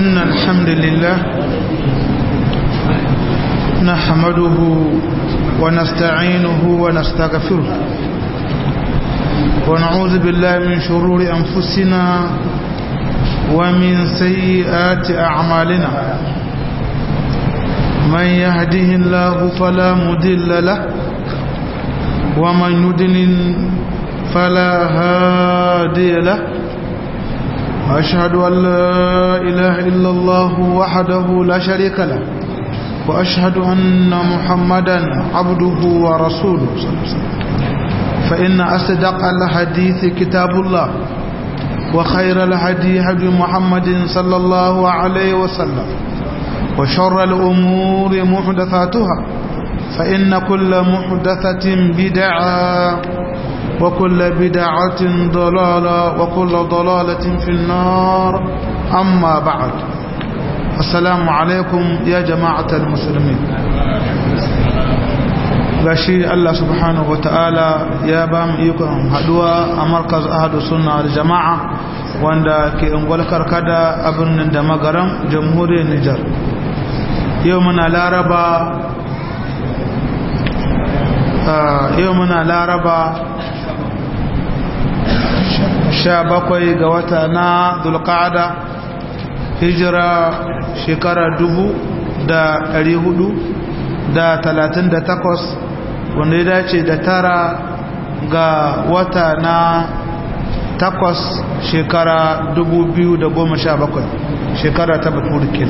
إن الحمد لله نحمده ونستعينه ونستغفره ونعوذ بالله من شرور أنفسنا ومن سيئات أعمالنا من يهده الله فلا مضل له ومن يضلل فلا هادي له وأشهد أن لا إله إلا الله وحده لا شريك له وأشهد أن محمدا عبده ورسوله صلى الله عليه وسلم فإن أصدق الحديث كتاب الله وخير الهدي هدي محمد صلى الله عليه وسلم وشر الأمور محدثاتها فإن كل محدثة بدعة وكل بدعة ضلالة وكل ضلالة في النار أما بعد السلام عليكم يا جماعة المسلمين gashi Allah subhanahu wa ta'ala ya ba mu ikon haduwa a markaz ahadu sunna da jama'a wanda ke ungwal karkada a birnin da magaram jamhuriyar Nijar yau muna laraba 17 ga wata na Dhulqa'ada hijira shekara 1438 wanda ya dace da 9 ga wata na 8 shekara 2017 shekara ta baturkin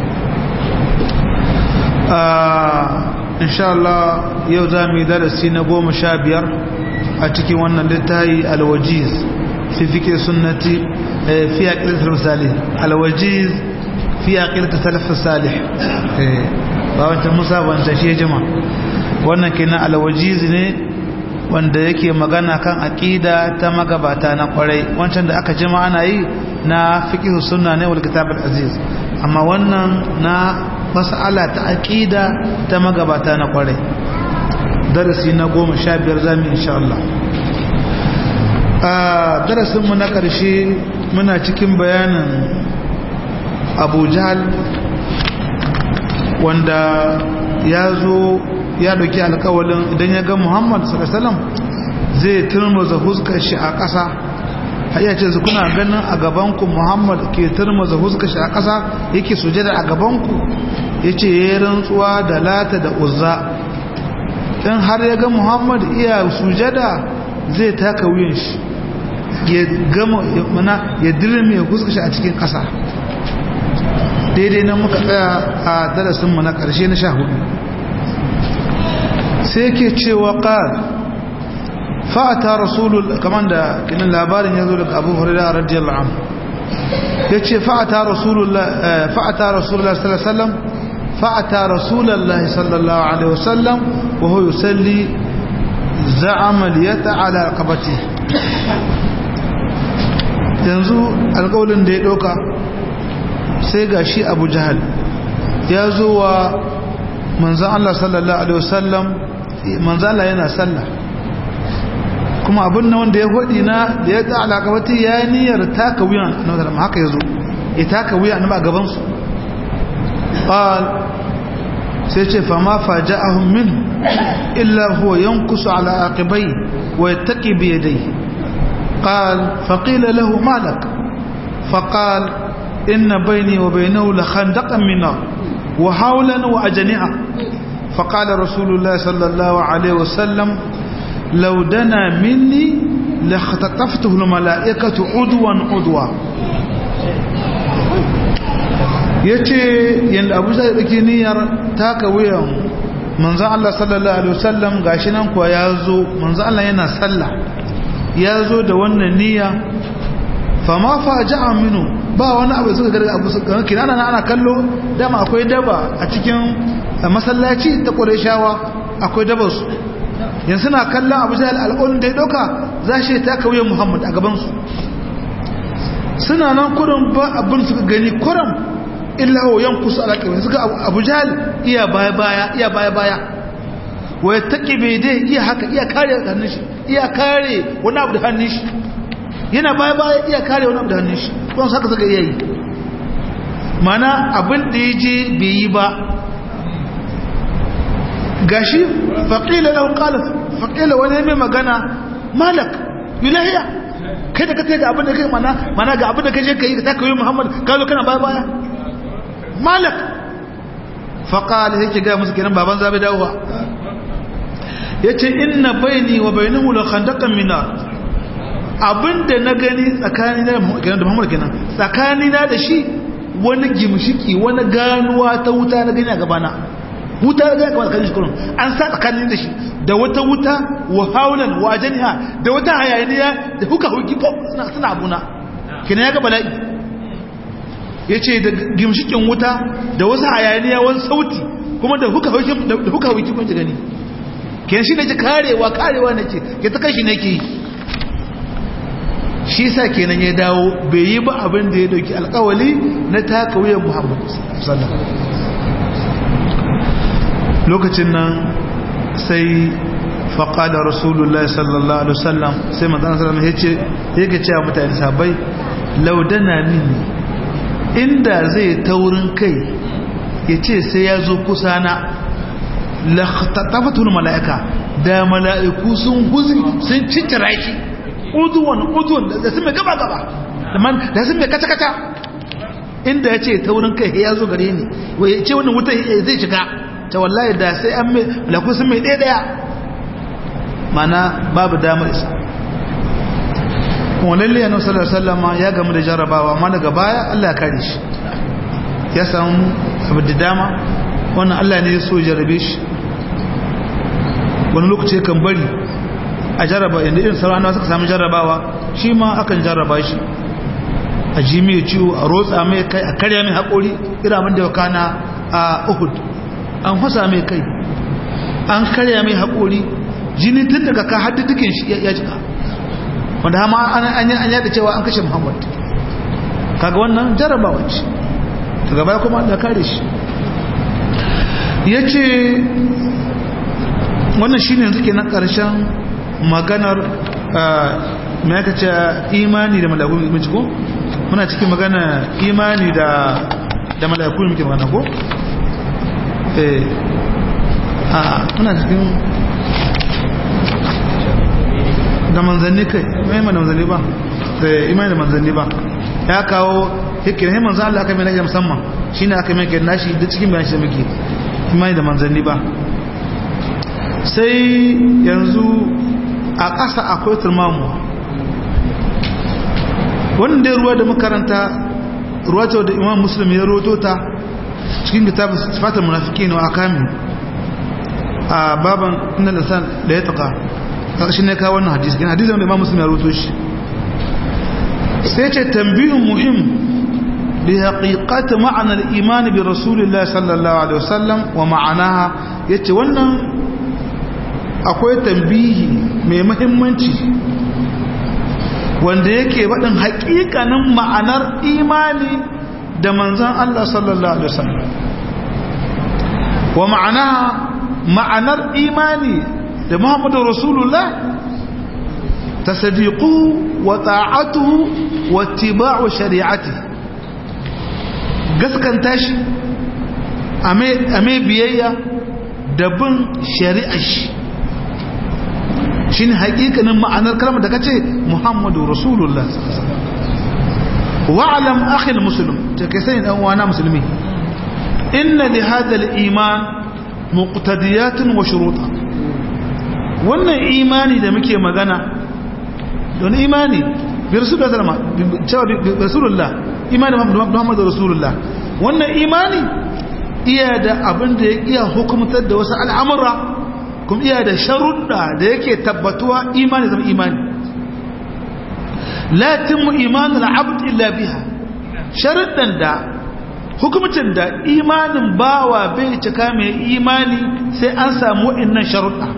insha Allah yau za mu yi darasi na 15 a cikin wannan littafi alwajiz fi fikir sunnati fi aqidatul salih alwajiz fi aqidatul salaf salih ba wancan musa wanda shi jima wannan kenan alwajiz ne wanda yake magana kan aqida ta magabata na kwarai wancan da aka jima ana yi na fiqh sunna ne wal kitab al aziz amma wannan na mas'ala ta aqida ta magabata na kwarai darasi na 15 zamu insha Allah a darasin mu na karshe muna cikin bayanin Abu Jahl wanda yazo ya dauki alƙawalin idan ya ga Muhammad sallallahu alaihi wasallam zai turmuza huskar shi a ƙasa hayya ce su kuna ganin a gabanku Muhammad ke turmuza huskar shi a ƙasa yake sujada a gabanku yace yayin rantsuwa da Lata da Uzza dan har ya ga Muhammad iya sujada zai taka wuyan shi ya gama ya dirme huskar shi a cikin ƙasa daidai nan muka tsaya a darasin mu na ƙarshe na 14 sai yake cewa qal fa'ata rasulul kaman da kinan labarin yazo daga Abu Hurairah radiyallahu anhu yace fa'ata rasulullah sallallahu alaihi wasallam fa'ata rasulullah sallallahu alaihi wasallam wa huwa yusalli za'ama liyata ala raqabati yanzu alƙawlin da ya doka sai gashi Abu Jahal ya zo wa manzon Allah sallallahu alaihi wasallam manzon Allah yana sallah kuma abin nan wanda ya hodi na da ya ta alaqabati ya niyyar taka wuyan annabi haka yazo ya taka wuya annabi a gaban su qal sai ce fa ma faja'ahum min illa huwa yankusu ala aqibai wa yattaqi bi yadayhi qal fa qila lahu ma lak fa qal inna bayni wa baynahu la khandaqan min nar wa hawlan wa ajni'a fa qala rasulullah sallallahu alaihi wasallam لو دنا مني لاختطفته الملائكة عدوا عدوا yace yanda Abu Zar yake niyyar taka wuyan manzo Allah sallallahu alaihi wasallam gashi nan kuwa yazo manzo Allah yana sallah yazo da wannan niyya fama faja'a minu ba wani abu suka garga Abu Sufyan kinana ana kallo dama akwai daba a cikin masallaci ta Qurayshawa akwai dabar su yanzu na kallon Abu Jahl al'ulun da ya dauka za shi ta kauye Muhammad a gabansu suna nan kurin ba abin suka gani kuram illa wa yankusu alaƙa suka Abu Jahl iya baya wa ya taƙi bai dai iya haka iya kare hannun shi iya kare wani abu da hannun shi yana baya iya kare wani abu da hannun shi kuma haka suka iya yi mana abin da ya je bai yi ba gashi faƙila lahu qala faƙila wani mai magana malak ilahiya kai da ka ga abin da kai mana ga abin da kai je kai ta kai Muhammad ka zo kana baya baya malak faqala yake ga musu kenan baban zabi dawowa yace inna baini wa bainahu la khandaqan min nar abinda na gani tsakani na da Muhammad kenan tsakani na da shi wani gimshiki wani ganuwa ta wuta na gani a gabana wuta ga gaba kan shi kullum an sa tsakanin da shi da wata wuta wa haulan wa janiha da wata hayaniya da huka huki pop suna abuna kina ya ga bala'i yace da gimshikin wuta da wasu hayaniya wani sauti kuma da huka huki kun ji gani ken shi nake karewa nake ke ta kashi nake shi sa kenan ya dawo bai yi ba abin da ya dauki alƙawali na taka wuyan Muhammad sallallahu alaihi wasallam lokacin nan sai faƙada rasulullah sallallahu alaihi wasallam sai manzana sallallahu alaihi wasallam yake cewa mutane sabai laudana mini inda zai taurin kai ya ce sai ya zo kusa na lakhtafatul mala'ika da mala'iku sun huzi sun cicira shi udun da sun mai gaba da sun mai kata inda ya ce taurin kai ya zo gare ni ya ce wannan wuta zai shiga ta wallahi da sai an mai laku sun mai ɗaya mana babu damar isa kuma lalle yana sallallahu alaihi wasallam ya gamu da jarabawa amma daga baya Allah ya kare shi ya samu abu da dama wannan Allah ne ya so jarabe shi wani lokaci kan bari a jaraba inda irin sarana suka samu jarabawa shi ma akan jaraba shi a ji mai ciwo a rotsa mai kai a karya mai haƙori iramin da wakana a Uhud an fasa mai kai an karya mai haƙori jini tun daga ka haddi dukin shi ya jika wanda hama an yada cewa an kashe Muhammad kaga wannan jarabawa ce daga baya kuma da kare shi ya ce wannan shi ne yanzu ke na ƙarshen maganar mai aka ce imani da malakun muke ko muna cikin magana imani da malakun muke magana ko muna cikin da manzanni kai imani da manzanni ba da imani da manzanni ba ya kawo hikirin manzan Allah aka mai na musamman shi ne aka mai kai nashi da cikin bayan shi da muke imani da manzanni ba sai yanzu a ƙasa akwai turmamuwa wannan dai ruwa da makaranta ruwa ce da imam muslim ya roto ta cikin kitab sifatul munafiqin wa akami a baban innal insan la yataqa shi ne ka wannan hadisi kan hadisin da imam muslim ya roto shi sai ce tanbihun muhim bi haqiqati ma'ana al-iman bi rasulillah sallallahu alaihi wasallam wa ma'anaha yace wannan akwai tambihi mai muhimmanci wanda yake faɗin haƙiƙanin ma'anar imani da manzan Allah sallallahu alaihi wasallam wa ma'anar imani da Muhammadu Rasulullah tasdiqu wa ta'atuhu wa ittiba'u shari'ati gaskanta shi ame biyayya da bin shari'ar shi shine hakikanin ma'anar kalmar da kace Muhammadu Rasulullah wa'lam akhi almuslim take sai dan wana musulmi inna li hadha aliman muqtadiyatun wa shuruta wannan imani da muke magana don imani bi Rasulullah imani Muhammadu Rasulullah wannan imani iya da abin da ya iya hukumtar da wasu al'amura kuma iya da sharuɗa da yake tabbatuwa imani zama imani la timu imanul abd illa biha sharuɗan da hukumcin da imanin bawa bai cika mai imani sai an samu wa'annan sharuɗa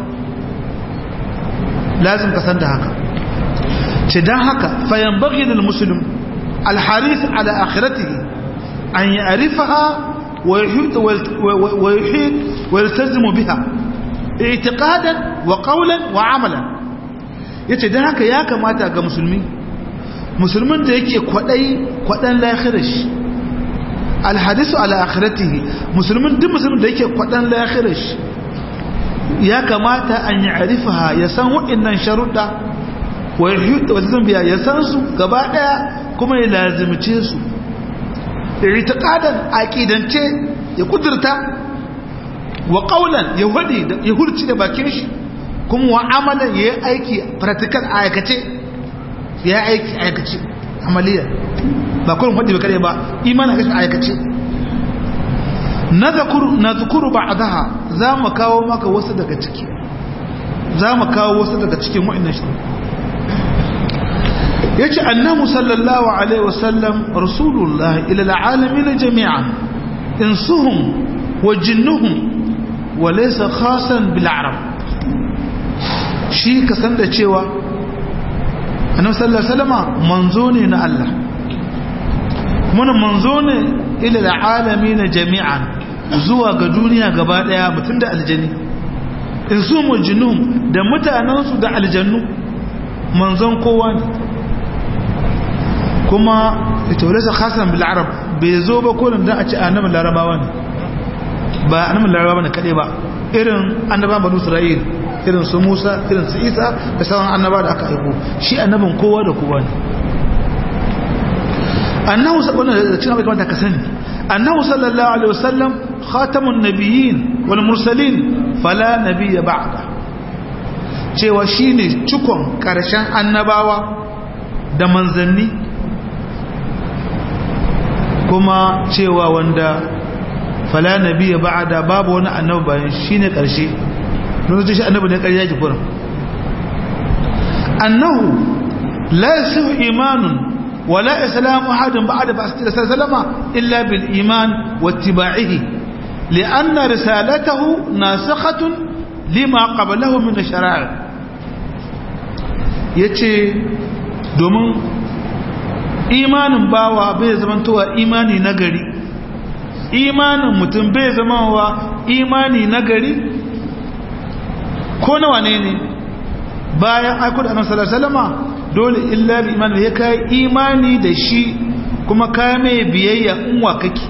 lazim ka san da haka ce dan haka fayan baghi lil muslim al harith ala akhiratihi an ya'rifaha wa yuhit wa yaltazimu biha i'tiqadan wa qawlan wa amalan yace dan haka ya kamata ga musulmin da yake kwadan lahirar shi alhadisu ala akhiratihi musulmin duk musulmin da yake kwadan lakhirar shi ya kamata an yi arifaha ya san waɗannan sharuɗa wa zambiya ya san su gaba ɗaya kuma ya lazimce su itiqadan aqidance ya kudurta wa qawlan ya hurci da bakin shi kuma wa amalan ya aiki practical aikace ya aiki aikace amaliya ba kullum hadi ba kare ba imani ga aikace nadhkuru ba'daha zamu kawo maka wasu daga ciki zamu kawo wasu daga cikin wa'annan shi yace annahu sallallahu alaihi wasallam rasulullah ila alalamin jami'an insuhum wa jinnuhum wa laysa khasan bil arab shi ka san da cewa annabi sallallahu alaihi wasallama manzo ne na Allah kuma manzo ne ila alalamin jami'an zuwa ga duniya gaba daya mutun da aljani insuhum wa jinnuhum da mutanansu da aljannu manzon kowa ne kuma ita wadda khasan bil arab bai zo ba kolin da a ce annabin larabawa ne ba annabin larabawa ne kaɗai ba irin annabawan banu isra'il irin su musa irin su isa da sauran annaba da aka aiko shi annabin kowa da kowa ne annahu sallallahu alaihi wasallam kamar ka sani annahu sallallahu alaihi wasallam khatamun nabiyyin wal mursalin fala nabiyya ba'da cewa shine cikon karshen annabawa da manzanni kuma cewa wanda fala nabiyya ba'da babu wani annabi bayan shine karshe don shi annabi ne ƙarya ki kurin annahu la yasihu imanun wala islamu ahadin ba'da ba'athati sallama illa bil iman wattiba'ihi li'anna risalatahu nasikhatun lima qablahu min ash-shara'i yace domin imanin bawa bai zamantowa imani nagari imanin mutum bai zamawa imani nagari ko nawa ne bayan aiko da annabi sallallahu alaihi wasallama dole illa bi imani ya kai imani da shi kuma kai mai biyayya in wa kake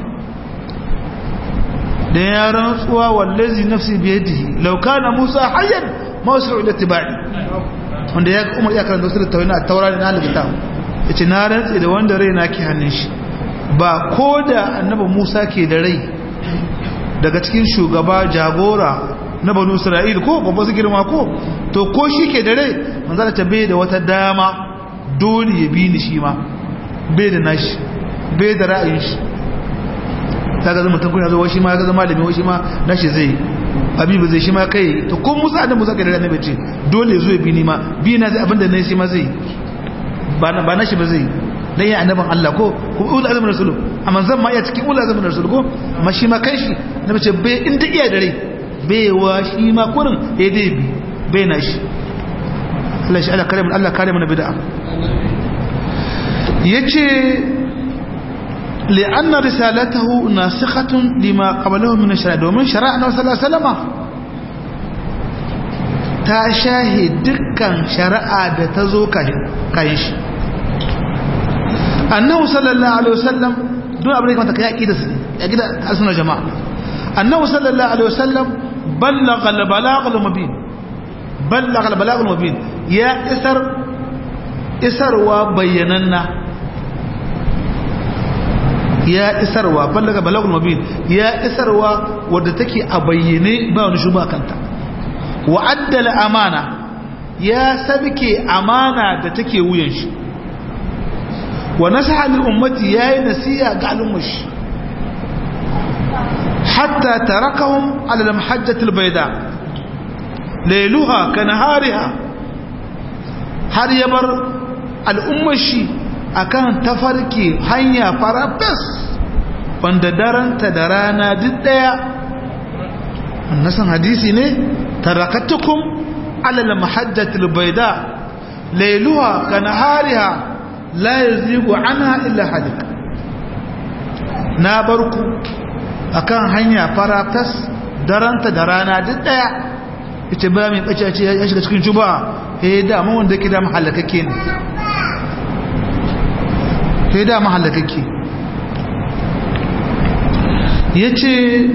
da ya rantsuwa wallazi nafsi biyadihi law kana musa hayyan ma usru ila tibai wanda ya umar ya karanta sura tawina at-taurari na al-kitab yace na rantsi da wanda rai na ke hannun shi ba ko da annabi Musa ke da rai daga cikin shugaba jagora na banu Isra'il ko babba su girma ko to ko shi ke da rai manzo ta bai da wata dama dole ya bi ni shi ma bai da nashi bai da ra'ayin shi kaga zama mutum kun yazo shi ma kaga malami shi ma nashi zai habibu zai shi ma kai to ko Musa annabi Musa ke da annabi ce dole ya zo ya bi ni ma bi na zai abinda ne shi ma zai ba na shi ba zai dan ya annaban Allah ko ul azmin rasul amma zan ma iya cikin ul azmin rasul ko amma shi ma kai shi na bace bai inda iya da rai bai wa shi ma kurin eh dai bi bai na shi Allah shi Allah kare mana bid'a yace li'anna risalatahu nasikhatun lima qablahu min ash-shari'a domin shari'a na sallallahu alaihi wasallam ta shahi dukkan shari'a da ta zo kai shi annahu sallallahu alaihi wasallam don abin da kamata ka yaki da su yaki da sunan jama'a annahu sallallahu alaihi wasallam ballagha al-balagh al-mubin ya isarwa bayyananna ya isarwa ballagha balagh al-mubin ya isarwa wadda take a bayyane ba wani shuba kanta wa addala amana ya sabke amana da take wuyan shi wa nasaha lil ummati yayi nasiha ga al'ummashi hatta tarakahum ala al-mahajjati al-bayda layluha kanahariha har yabar al'ummashi akan tafarki hanya farafes wanda daranta da rana duk daya annasan hadisi ne tarakatukum ala al-mahajjati al-bayda layluha kanahariha la yazigu anha illa halik na barku akan hanya faratas daranta da rana duk daya ita ba mai bace ce ya shiga cikin juba da mun wanda ke da mahallakake ne da mahallakake yace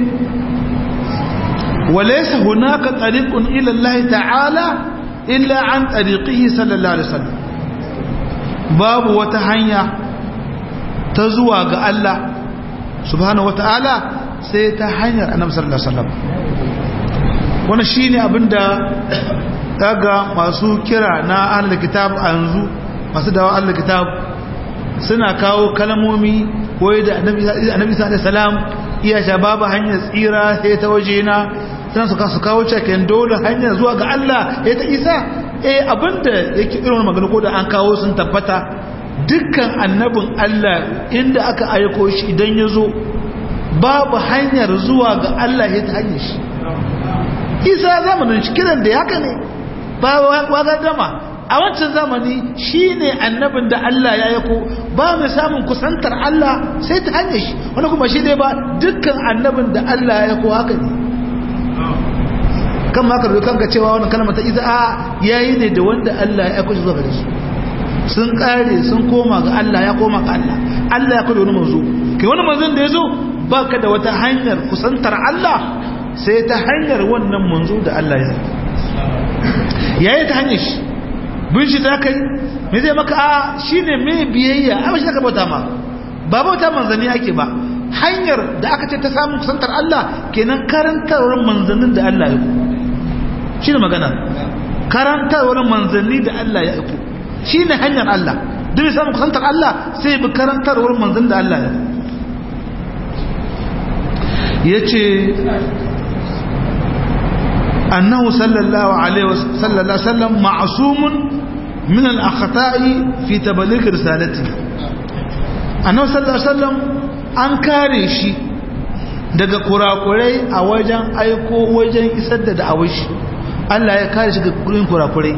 walaysa hunaka tariqun ila Allah ta'ala illa an tariqihi sallallahu alaihi wasallam babu wata hanya ta zuwa ga Allah subhanahu wataala sai ta hanyar annabi sallallahu alaihi wasallam wannan shine abinda daga masu kira na ahlul kitab yanzu masu dawo ahlul kitab suna kawo kalmomi koyi da annabi sallallahu alaihi wasallam iya shababa hanyar tsira sai ta wajena suna su kawo cikin dole hanyar zuwa ga Allah ya ta isa abinda yake irin magana ko da an kawo sun tabbata dukkan annabin Allah inda aka aiko shi idan ya zo babu hanyar zuwa ga Allah ya ta hanyar shi isa zamanin shi kiran da haka ne ba waga dama a wancan zamani shi ne annabin da Allah ya aiko ba mai samun kusantar Allah sai ta hanyar shi wani kuma shi ne ba dukkan annabin da Allah ya aiko haka ne kan maka rubuta kanka cewa wannan kalmar ta iza yayi ne da wanda Allah ya aiko shi zuwa gare su sun kare sun koma ga Allah ya koma ga Allah Allah ya kawo wani manzo kai wani manzon da yazo baka da wata hanyar kusantar Allah sai ta hanyar wannan manzo da Allah ya yayi ta hanyar shi bin shi da kai me zai maka shine me biyayya a shi ka bauta ma ba bauta manzanni ake ba hanyar da aka ce ta samun kusantar Allah kenan karantarwar manzannin da Allah ya yi shine magana karantarwar manzanni da Allah ya yi shine hanyar Allah duk samun kusantar Allah sai bi karantarwar manzannin da Allah ya yi yace annahu sallallahu alaihi wasallam ma'sumun min al-akhta'i fi tabligh risalati annabi sallallahu alaihi wasallam an kare shi daga kurakurai a wajen aiko wajen isar da da'awar shi Allah ya kare shi daga gurin kurakurai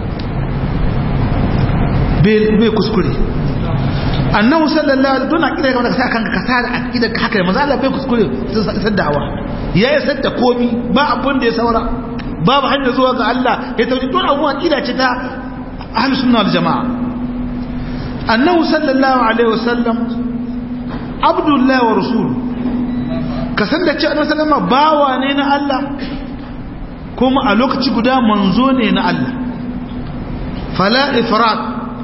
bai kuskure annabi sallallahu alaihi wasallam akida kamar ka kanka ka sare akida haka manzo Allah bai kuskure isar da'awa ya isar da komi ba abun da ya saura babu hanya zuwa ga Allah ya tauji don abuwa akida ce ta ahlus sunna wal jamaa annabi sallallahu alaihi wasallam abdullahi wa rasul ka san da cewa annabi sallama bawa ne na Allah kuma a lokaci guda manzo ne na Allah fala ifrat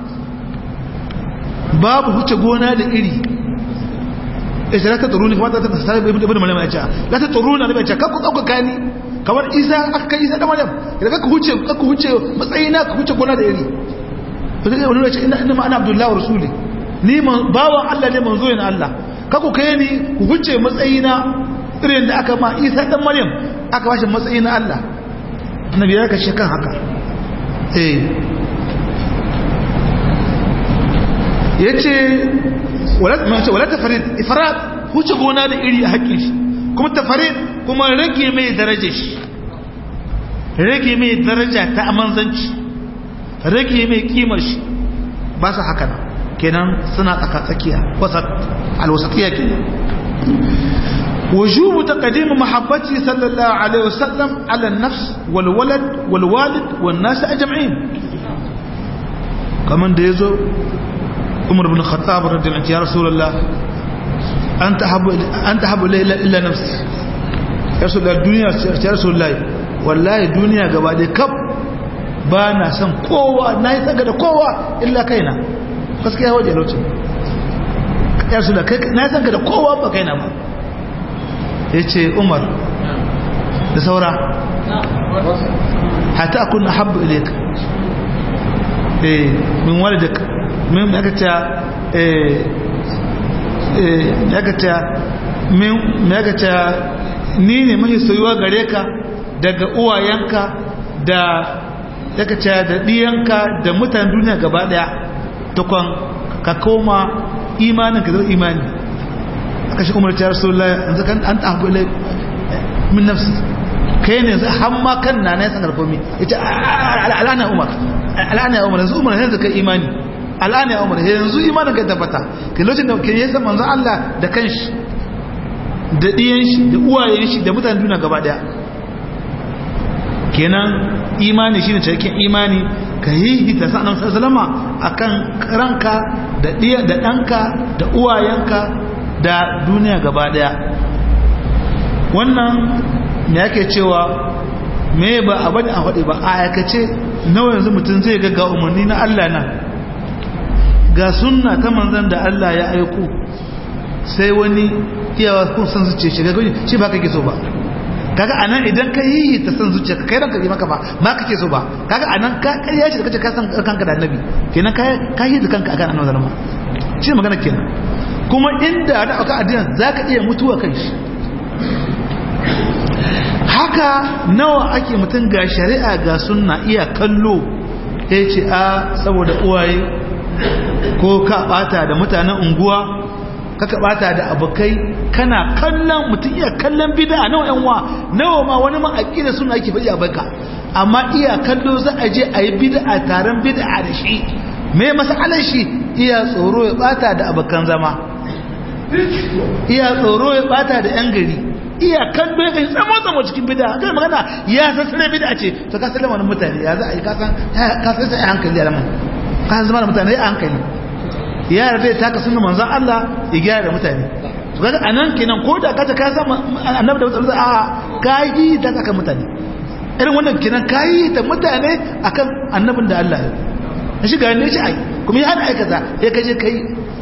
babu huce gona da iri isa la ta turuni kuma ta sabi ibn maryam ya ce la ta turuna da ce kakku dauka kani kamar isa aka kai isa da maryam idan kakku huce matsayina ka huce gona da iri to sai wani ya ce inna ana abdullahi wa rasuli ni bawan Allah ne manzo ne Allah kako kai ni ku huce matsayina irin da aka ma Isa dan Maryam aka bashi matsayin Allah annabi ya kashe kan haka yace wala tafarid ifrat huce gona da iri a hakkin shi kuma tafarid kuma rage mai darajar shi rage mai daraja ta amanzanci rage mai kimar shi ba su haka nan kenan suna tsakatsakiya wasat alwasatiyya kenan wujubu taqdim mahabbati sallallahu alaihi wasallam ala an-nafs wal walad wal walid wan nas ajma'in kaman da yazo Umar ibn Khattab radiyallahu anhu ya rasulullah anta habu illa nafsi ya rasulullah duniya ya rasulullah wallahi duniya gaba da kaf ba na san kowa na yi tsaga da kowa illa kaina gaskiya waje lokacin ya rasulullah kai na san ka da kowa ba kaina ba yace Umar da saura hatta akun ahabbu ilayka min walidak min ni ne mai soyuwa gare ka daga uwayenka da diyanka da mutanen duniya gaba daya tukon ka koma imanin ka zai imani aka shi umar ta rasulullah yanzu kan an ta haku min nafsi kai ne yanzu hamma kan na ya sanar komi ya ce al'ana umar yanzu umar yanzu kai imani al'ana ya umar yanzu imanin ka tabbata kai lokacin da ke yasa manzon Allah da kanshi da diyan shi da uwayen shi da mutanen duniya gaba daya kenan imani shine cikin imani ka yi hita sanan sallama akan ranka da danka da uwayenka da duniya gaba daya wannan me yake cewa me ba a bane a faɗi ba a aikace nawa yanzu mutum zai ga umarni na Allah nan ga sunna ta manzon da Allah ya aiko sai wani iyawa kun san zuciya shiga gani shi ba kake so ba kaga anan idan ka yi ta san zuciya kai ranka yi maka ba ma kake so ba kaga anan ka kariya shi da kace ka san kanka da annabi kenan ka yi da kanka akan annabi zalama shi magana kenan kuma inda da aka addinin zaka iya mutuwa kan shi haka nawa ake mutum ga shari'a ga sunna iya kallo yace a saboda uwaye ko ka bata da mutanen unguwa kaka bata da abokai kana kallon mutum iya kallon bid'a nawa yan wa nawa ma wani ma aqida suna yake faɗi a baka amma iya kallo za a je a yi bid'a taron bid'a da shi me masalan shi iya tsoro ya bata da abokan zama iya tsoro ya bata da yan gari iya kallo ya kai tsamo cikin bid'a kai magana ya san sai bid'a ce to ka sallama mutane ya za a yi ka san sai hankali alaman ka zama da mutane a hankali ya rabe ta ka sunna manzon Allah ya gyara da mutane to kaga anan kenan ko da kace ka san annabi da mutane a kai da ka mutane irin wannan kenan kai da mutane akan annabin da Allah ya shi ga ne shi ai kuma ya hada aikata ya kaje kai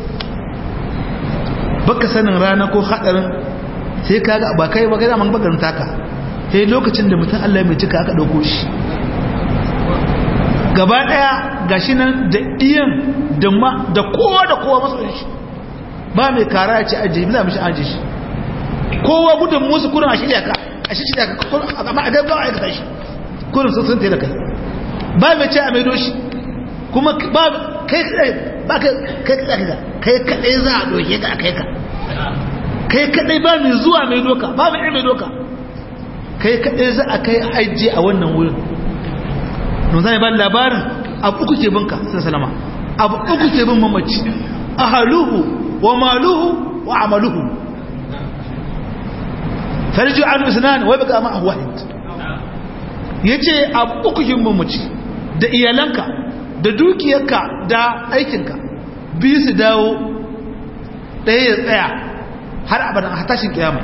baka sanin rana ko hadarin sai kaga ba kai ba kai zaman bagarin taka sai lokacin da mutum Allah mai cika aka dauko shi gaba daya gashi nan da iyan da kowa masu shi ba mai kara ya ce ajiye bila mishi ajiye shi kowa gudun musu kurin a shirya ka amma a dai ba a aikata shi kurin sun tsaye da kai ba mai ce a maido shi kuma ba kai kadai za a doke ka a kai ka kai kadai ba mai zuwa mai doka ba mai doka kai kadai za a kai ajiye a wannan wurin don zai ba labarin abu uku ke binka salama abu uku ke bin mamaci ahaluhu wa maluhu wa amaluhu farji an usnan wa baka ma wahid yace abu uku ke bin mamaci da iyalanka da dukiyarka da aikinka biyu su dawo ɗaya ya tsaya har abadan a tashin kiyama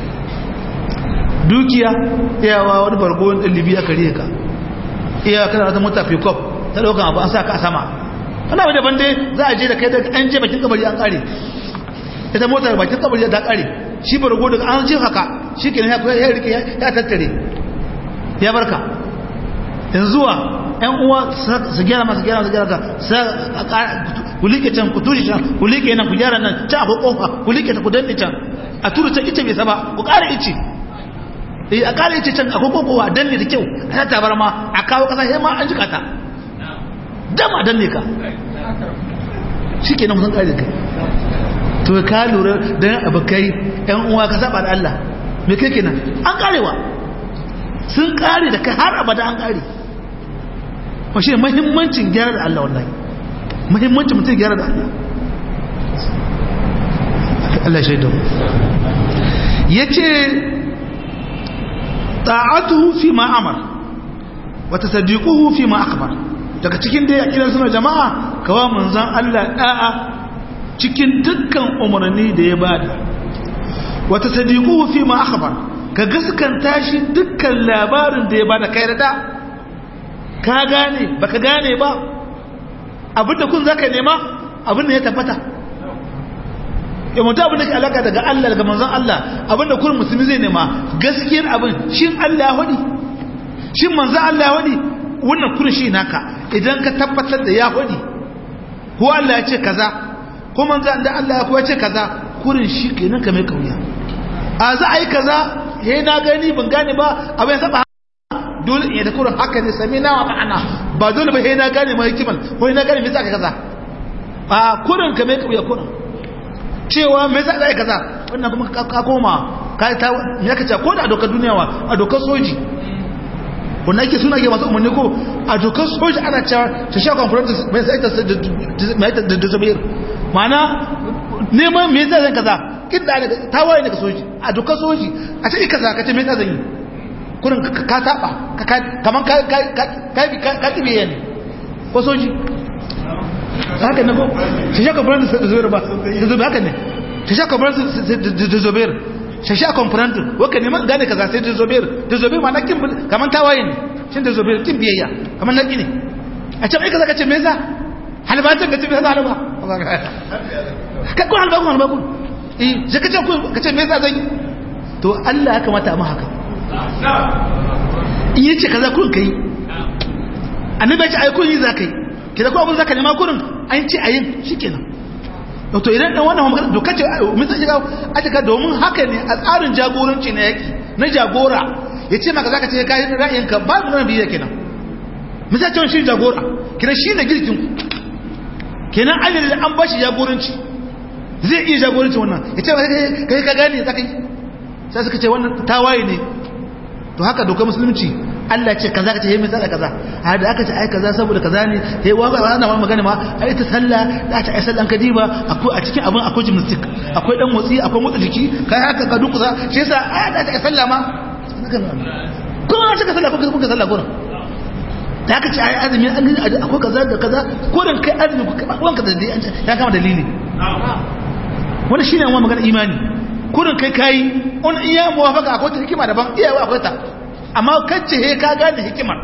dukiya yawa wani bargon ɗin libya kare ka iya kana wata mota pick-up ta ɗaukan abu an sa ka a sama ana wadda bande za a je da kai daga an je bakin kabari an ƙare ita mota bakin kabari ta ƙare shi bargo daga an je haka shi ke ya rike ya tattare ya barka yanzu zuwa ‘yan uwa su gyara masu gyara ka ku liƙe can ku tushe can ku liƙe nan ku gyara nan can akwai ƙofa ku liƙe ta ku danne can a turu can ice bai saba ku ƙara ice a ƙara ice can akwai ƙofa a danne da kyau a ta tabar ma a kawo ƙasa sai ma an jika ta dama danne ka shi ke nan musan ƙari da kai to ka lura da yan abokai ‘yan uwa ka saba da Allah mai kai kenan an ƙarewa sun ƙare da kai har abada an ƙare shi ne mahimmancin gyara da Allah wallahi mahimmancin mutum gyara da Allah Allah shaidu ya ce ta'atuhu fi ma'amar wata sadiquhu fi ma'akbar daga cikin da ya kira suna jama'a kawa manzan Allah da'a cikin dukkan umarni da ya bada wata sadiquhu fi ma'akbar ka gaskanta shi dukkan labarin da ya bada kai da ka gane baka gane ba abinda kun zaka nema abinda ya tabbata ya mutu abinda ke alaka daga Allah daga manzon Allah abinda kun musulmi zai nema gaskiyar abin shin Allah ya hudi shin manzon Allah ya hudi wannan kun shi naka idan ka tabbatar da ya hudi ko Allah ya ce kaza ko manzon da Allah ya ce kaza kurin shi kenan ka mai kauya a za a yi kaza yayi na gani ban gane ba abin ya saba dole in da kurin haka ne sami nawa ma'ana ba dole ba na gane mai hikiman ko na gane me zaka kaza a kurin ka mai kauya kurin cewa me zaka yi kaza wannan kuma ka koma ka ta me yaka ce ko da dokar duniya wa a dokar soji wannan yake suna ga masu umarni ko a dokar soji ana cewa ta sha conference mai sai ta da zabir ma'ana neman me zai kaza kin da ta waye daga soji a dokar soji a ce kaza ka ce me zan yi kurin ka taba kaman ka kibiye ne ko soji haka ne ko ta shaka buran da zubair ba da zubair haka ne ta shaka buran da zubair shashi a konfurantin waka neman gane kaza sai disobey ma na kin kamar tawaye ne shin disobey kin biyayya kamar naki ne a can aika zaka ce me yasa halbatan ka ce me yasa halba ka ko halba kun je ka ce me yasa zan yi to Allah ya kamata a haka in yace kaza kun kai annabi ya ce ai kun yi zakai kida ko abun zaka nema kurin an ce ayin shikenan to idan dan wannan magana doka ce mun san shiga a cika domin haka ne a tsarin jagoranci na yaki na jagora yace maka zaka ce kai ra'ayinka ba mu nan biye kenan misali shi jagora kina shi ne girkin kenan an bashi jagoranci zai iya jagoranci wannan yace kai ka gane zaka yi sai suka ce wannan tawaye ne to haka dokar musulunci Allah ce kaza ka ce yayi misali kaza a da aka ce ai kaza saboda kaza ne eh wa ba ana magana ma ai ta sallah da ta ai sallan kadiba akwai a cikin abin akwai gymnastic akwai dan motsi akwai motsa jiki kai haka ka dukusa shi yasa ai da ta ai sallah ma kuma ta sallah ko ka sallah gurin da aka ce ai azumi akwai kaza da kaza gurin kai azumi wanka da dai ya kama dalili wannan shine wannan magana imani gurin kai on iya muwafaka akwai ta hikima daban iyawa akwai ta amma kacce he ka gane hikimar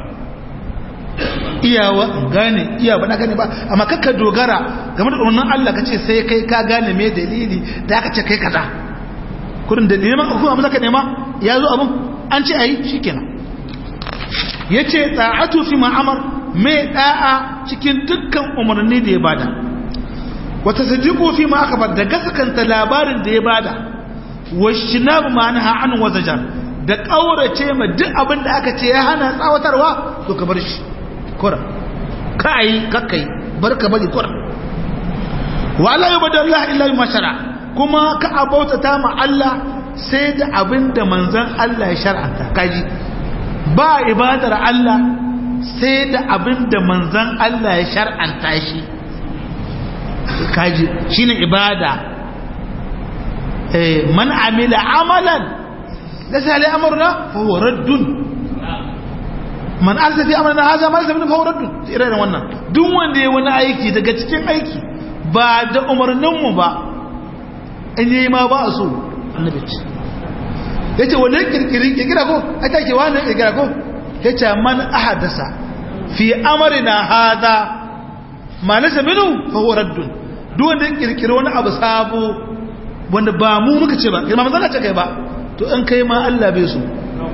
iyawa gane iyawa na gane ba amma kakka dogara game da umarnin Allah kace sai kai ka gane me dalili da aka ce kai kaza kurin da neman hukuma ba zaka nema yazo abun an ce ayi shikenan yace ta'atu fi ma'amar me da'a cikin dukkan umarni da ya bada wata sadiqu fi ma akabar da gaskanta labarin da ya bada washinab ma'anaha an wazajar da ƙaurace ma duk abin da aka ce ya hana tsawatarwa to ka bar shi kura kai kakkai bar ka bari kura wala yubadallahu illa bima shara kuma ka abauta ta ma Allah sai da abin da manzon Allah ya shar'anta kaji ba ibadar Allah sai da abin da manzon Allah ya shar'anta shi kaji shine ibada man amila amalan ليس عليه أمرنا فهو رد من أرسل في أمرنا هذا ما ليس منه فهو رد إيران وانا دون وانده وانا أيكي دقا تكين أيكي بعد أمرنا با إنه ما بأسو النبي yace wannan kirkira ko atake wannan kirkira ko yace man ahadasa fi amrina hada ma laysa minhu fa huwa radd duk wanda kirkira wani abu sabo wanda ba mu muka ce ba kai ma manzala ce kai ba to an kai ma Allah bai so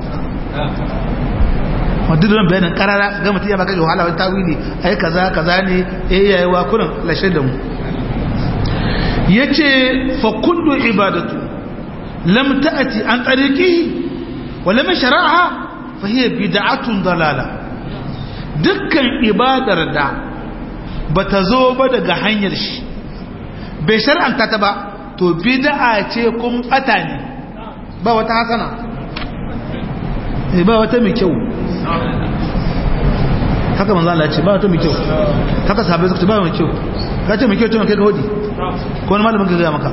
wadda don bayanin karara ga mutum ya baka ga wahala wani tawili ai kaza ne yayi wa kurin lashe da mu yace fa kullu ibadatu lam ta'ti an tariqi wa lam shar'aha fa hiya bid'atun dalala dukkan ibadar da bata zo ba daga hanyar shi bai shar'anta ta ba to bid'a ce kun bata ne ba wata hasana ba wata mai kyau haka manzo Allah ya ce ba wata mai kyau haka sahabbai suka ce ba mai kyau ka ce mai kyau to kai ka hodi ko wani malamin ka ga maka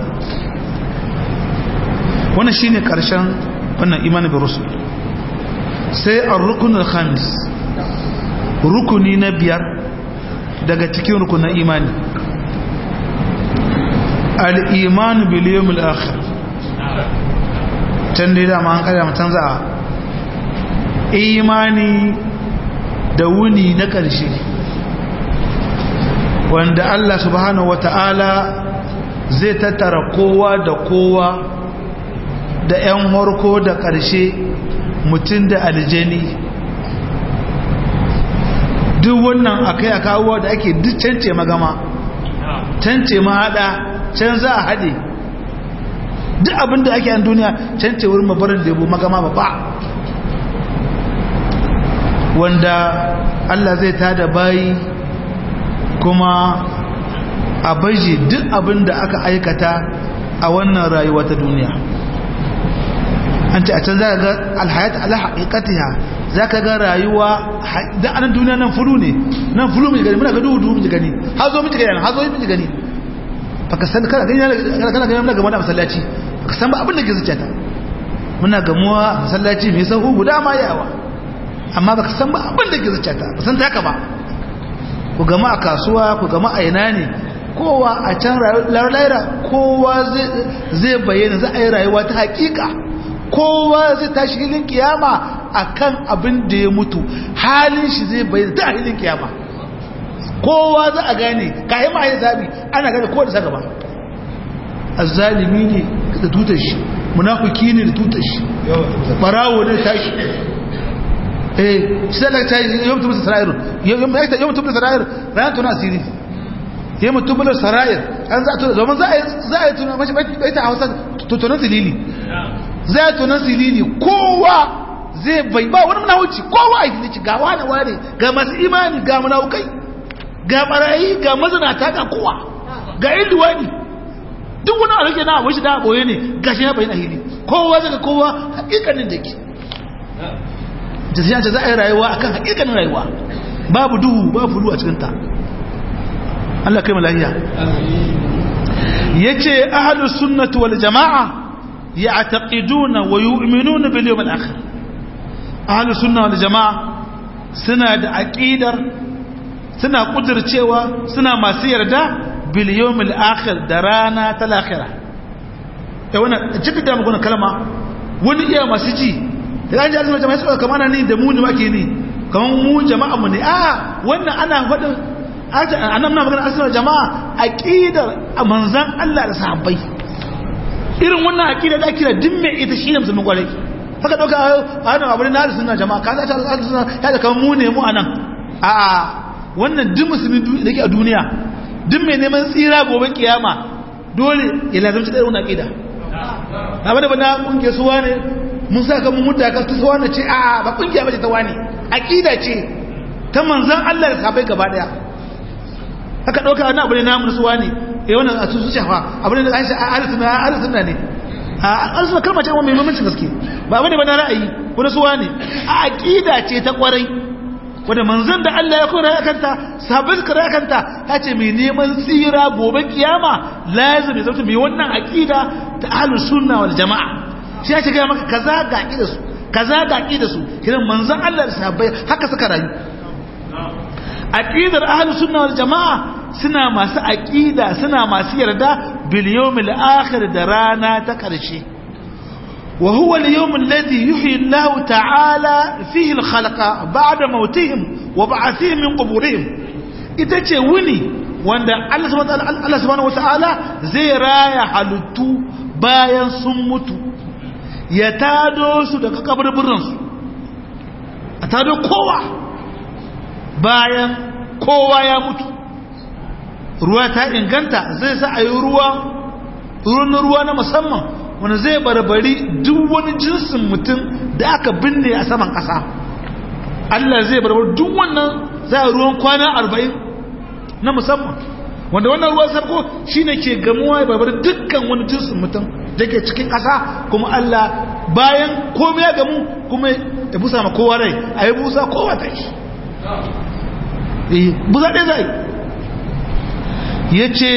wannan shine karshen wannan imani bi rusul sai ar-rukn al-khamis rukuni na biyar daga cikin rukunin imani al-iman bil yawm al-akhir can dai dama an kada mutan za imani da wuni na ƙarshe wanda Allah subhanahu wata'ala zai tattara kowa da kowa da 'yan harko da ƙarshe mutum da aljani duk wannan akai a kawo da ake duk cance magama cance mahaɗa can za a haɗe duk abinda ake an duniya cance wurin mabarin da yabo magama ba wanda Allah zai tada bayi kuma a baje duk abinda aka aikata a wannan rayuwa ta duniya an ce a can za ka ga alhayat ala haqiqatiha za ka ga rayuwa da anan duniya nan fulu ne nan fulu mu gani muna ga duhu mu gani hazo mu gani hazo mu gani baka san kana gani muna ga wani masallaci baka san ba abin da ke zuciyata muna gamuwa masallaci mai sahu guda ma yawa amma baka san ba abin da ke zuciyata ba san taka ba ku gama a kasuwa ku gama a ina ne kowa a can rayuwar laira kowa zai bayyana za a yi rayuwa ta hakika kowa zai tashi hilin kiyama akan abin da ya mutu halin shi zai bayyana da hilin kiyama kowa za a gane kayan ma ya zabi ana gane kowa da sa gaba azzalimi ne da tutar shi munafiki ne da tutar shi barawo ne tashi sai da ta yau mutum sarayir yau mutum sarayir ran tuna asiri yau mutum sarayir an za ta zaman za a yi tuna mashi bai ta Hausa tutunan silili za a tunan silili kowa zai bai ba wani munawuci kowa a yi ga wane wane ga masu imani ga munawukai ga barayi ga mazinata ga kowa ga yin duwani duk wani alhaki na abu shi da boye ne gashi ya bayyana hili kowa zai ga kowa hakikanin da ke jasiyanci za a yi rayuwa akan hakikanin rayuwa babu duhu babu fulu a cikinta Allah kai malahiya yace ahlus sunnati wal jamaa ya'taqiduna wa yu'minuna bil yawmil akhir ahlus sunna wal jamaa suna da aqidar suna kudircewa suna masu yarda bil yawmil akhir da rana ta lahira da wannan cikin da magana kalma wani iya masu ji da an ji azumin jama'a suka kamana ni da mu ne wake ni kaman mu jama'a mu ne a wannan ana faɗin annan na magana azumin jama'a aqidar manzan Allah da sahabbai irin wannan aqida da aqida din mai ita shine musulmin kwarai haka dauka ana abu na sunna jama'a kaza ta sunna ta da kaman mu ne mu anan a wannan duk musulmin da ke a duniya duk mai neman tsira gobe kiyama dole ya lazumci da wannan aqida abin da bana kungiyar suwa ne mun saka mun mutaka ta suwa ne ce a ba kungiya bace ta wani aqida ce ta manzon Allah da sahabbai gaba daya haka dauka wannan abu ne namu suwa ne wannan a su shafa abu ne da Aisha al-sunna ne al-sunna kalma ce mai muhimmanci gaske ba bane bana ra'ayi ko na suwa ne a aqida ce ta kwarai wanda manzon da Allah ya kora kanta sabbin kora kanta ta ce mai neman tsira gobe kiyama lazimi zai mai wannan aqida ta ahlus sunna wal jamaa shi ya ce ga maka kaza ga aqida su kaza ga aqida su kiran manzon Allah da sahabbai haka suka rayu aqidar ahlus sunna wal jamaa suna masu aqida suna masu yarda bil yawmil akhir da rana ta karshe وهو اليوم الذي يحيي الله تعالى فيه الخلق بعد موتهم وبعثهم من قبورهم itace wuni wanda Allah subhanahu wataala zai raya halittu bayan sun mutu ya tado su daga kaburburan su a tado kowa bayan kowa ya mutu ruwa ta inganta zai sa ayi ruwa na musamman wanda zai barbari duk wani jinsin mutum da aka binne a saman ƙasa Allah zai barbari duk wannan za a ruwan kwana 40 na musamman wanda wannan ruwan sarko shine ke gamuwa ya barbari dukkan wani jinsin mutum da ke cikin ƙasa kuma Allah bayan komai ya gamu kuma ya busa ma kowa rai a yi busa kowa ta shi busa ɗaya za ya ce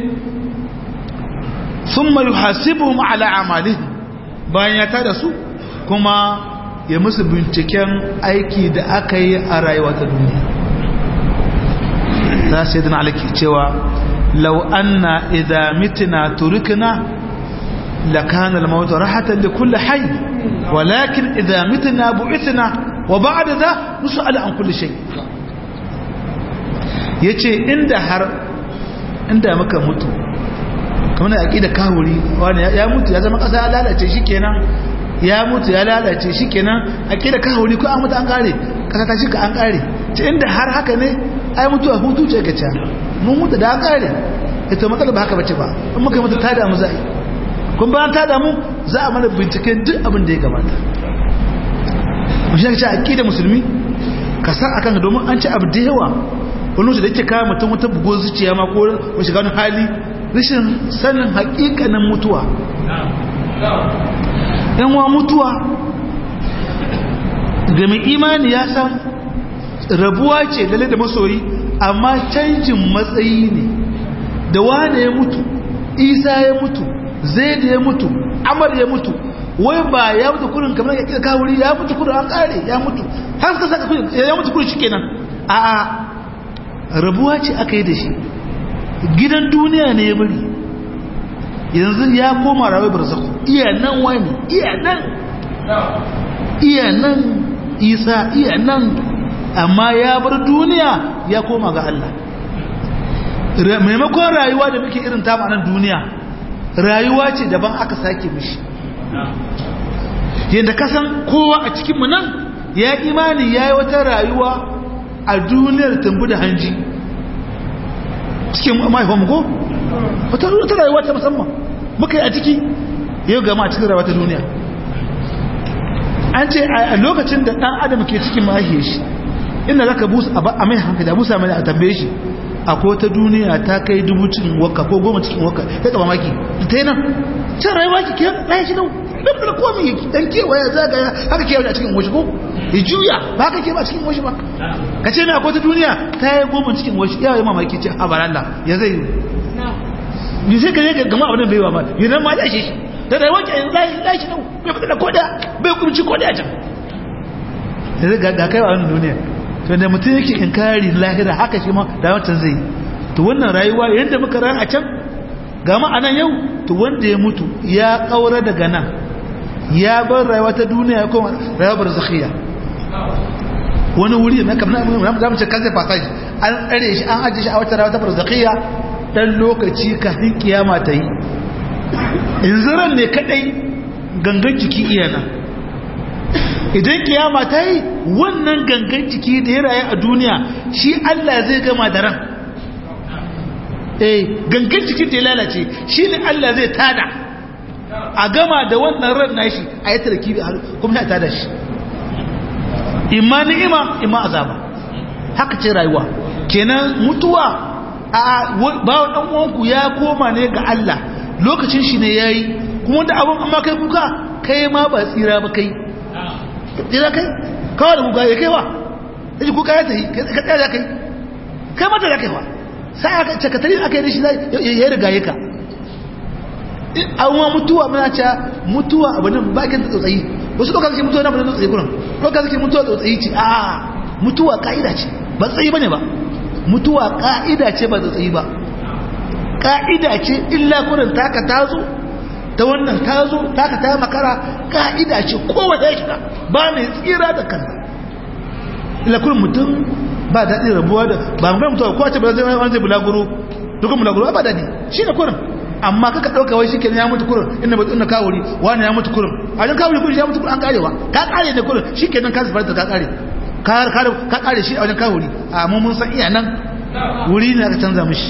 ثم يحاسبهم على اعمالهم bayan ya tada su kuma ya musu binciken aiki da aka yi a rayuwa ta duniya za su yi dana alaki cewa law anna idha mitna turikna lakana al-maut rahatan li kulli hayy walakin idha mitna bu'ithna wa ba'da dha nus'al an kulli shay yace inda muka mutu kamar da aƙida kawuri wani ya mutu ya zama ƙasa ya lalace shi kenan ya mutu ya lalace shi kenan aƙida kawuri ko an mutu an ƙare ƙasa ta shi ka an ƙare ce inda har haka ne ai mutu a hutu ce gaca mun mutu da an ƙare ita matsala ba haka bace ba in muka mutu ta damu za a yi kun bayan ta damu za a mana binciken duk abin da ya gabata mu shi ce aƙida musulmi ka san akan domin an ci abu da yawa wani wuce da yake kawo mutum wata bugon zuciya ma ko shiga wani hali rashin sanin hakikanin mutuwa yanwa mutuwa ga mai imani ya san rabuwa ce lalle da masoyi amma canjin matsayi ne da wane ya mutu isa ya mutu zaid ya mutu amar ya mutu wai ba ya mutu kurin kamar ya kira kawuri ya mutu kurin an kare ya mutu har suka saka kurin ya mutu kurin shi kenan a rabuwa ce aka yi da shi gidan duniya ne ya bari yanzu ya koma rawai barzakhu iya nan wani iya nan iya nan Isa iya nan amma ya bar duniya ya koma ga Allah maimakon rayuwa da muke irin ta nan duniya rayuwa ce daban aka sake mishi yadda kasan kowa a cikinmu nan ya imani ya yi wata rayuwa a duniyar tambu da hanji cikin mahaifanmu ko? wata rayuwa ta musamman muka yi a ciki yau gama a cikin rayuwa ta duniya an ce a lokacin da ɗan adam ke cikin mahaifiyar shi inda za ka busa a mai hankali a busa mai a tambaye shi akwai wata duniya ta kai 1000 cikin wakka ko 10 cikin wakka ya kaba maki ta yi nan can rayuwa ki ke ɗaya shi nau ɗan da komi yake ɗan kewaya zagaya haka kewaya a cikin washi ko ya juya ba ka kewa a cikin washi ba ka ce mai akwai wata duniya ta yi 10 cikin washi ya yi mamaki ce a baranda ya zai yi sai ka ne gama abin bai wa ba yi nan ma ya shi da rayuwa ki ɗaya shi nau bai fita da koda bai kumci koda can sai ga kai wa wani duniya to da mutum yake inkari lahira haka shi ma da wancan zai to wannan rayuwa yadda muka rayu a can gama a nan yau to wanda ya mutu ya kaura daga nan ya bar rayuwa ta duniya ya koma rayuwa barzakhiya wani wuri na kamar za mu ce kanzai fasaji an tsare shi an ajiye shi a wata rayuwa ta barzakhiya dan lokaci kafin kiyama ta yi inziran ne kadai gangan jiki iya nan idan kiyama ta yi wannan gangan ciki da ya rayu a duniya shi Allah zai gama da ran gangan cikin da ya lalace shi ne Allah zai tada a gama da wannan ran nashi a yi tarkibi kuma ya tada shi imma ni'ima imma azaba haka ce rayuwa kenan mutuwa a bawa dan uwanku ya koma ne ga Allah lokacin shi ne yayi kuma da abun amma kai kuka kai ma ba tsira ba kai tsira kai kawai da kuka ya kaiwa yaji kuka ya tafi ka tsaya da kai kai mata da kaiwa sai aka cakatari aka yi da shi ya riga yaka an wa mutuwa muna cewa mutuwa abu nan bakin da tsotsayi wasu ɗaukar suke mutuwa na ba da tsotsayi kuran ɗaukar suke mutuwa tsotsayi ce a mutuwa ka'ida ce ba tsayi ba ne ba mutuwa ka'ida ce ba tsotsayi ba ka'ida ce illa kurin taka tazo ta wannan tazo taka ta makara ka'ida ce kowa da ya shiga ba mai tsira da kanta illa kurin mutum ba daɗi rabuwa da ba mu mutuwa kowa ce ba zai wani zai bulaguro dukkan bulaguro ba daɗi shi ne kurin amma kaka ɗauka wai shi kenan ya mutu kurin inda mutu ina kawuri wani ya mutu kurin a jan kawuri kurin ya mutu kurin an karewa ka kare ne kurin shi kenan ka sifar da ka kare ka kare shi a wajen kawuri a mun san iya nan wuri ne aka canza mishi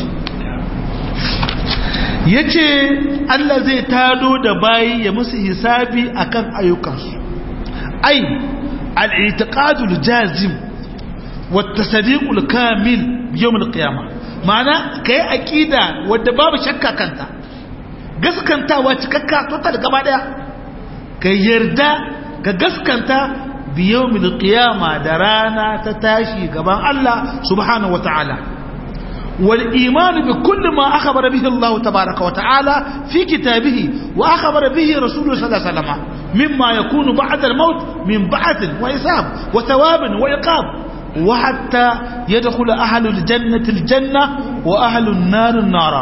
ya ce Allah zai tado da bayi ya musu hisabi akan ayyukansu ai al-i'tiqadul jazim wa at-tasdiqul kamil yawm al-qiyamah ma'ana kai aqida wadda babu shakka kanta gaskantawa cikakka total gaba daya kai yarda ka gaskanta bi yawmil qiyama da rana ta tashi gaban Allah subhanahu wataala wal iman bi kulli ma akhbara bihi Allah tabaaraka wa ta'ala fi kitabihi wa akhbara bihi rasuluhu sallallahu alaihi wasallam mimma yakunu ba'da al-maut min ba'th wa hisab wa thawab wa iqab وحتى يدخل أهل الجنة الجنة وأهل النار النار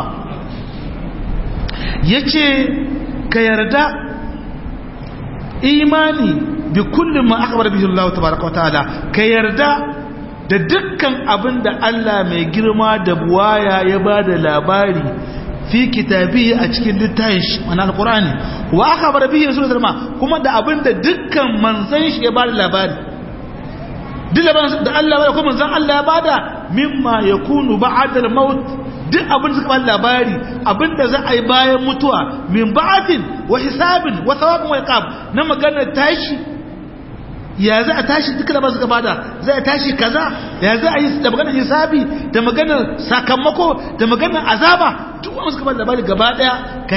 يجي كيردا إيماني بكل ما أخبر به الله تبارك وتعالى كيردا da dukkan abin da Allah mai girma da buwaya ya ba da labari fi kitabi a cikin littafin shi wannan alqur'ani wa akhbara bihi rasulullah kuma da abin da dukkan manzon shi ya ba da labari duk da Allah ya kuma zan Allah ya bada mimma yakunu ba'da al-maut duk abin da suka bada labari abinda za a yi bayan mutuwa min ba'din wa hisabin wa thawabin wa iqab na maganar tashi ya za a tashi duk da suka bada za a tashi kaza ya za a yi da maganar hisabi da maganar sakamako da maganar azaba duk wanda suka bada labari gaba daya ka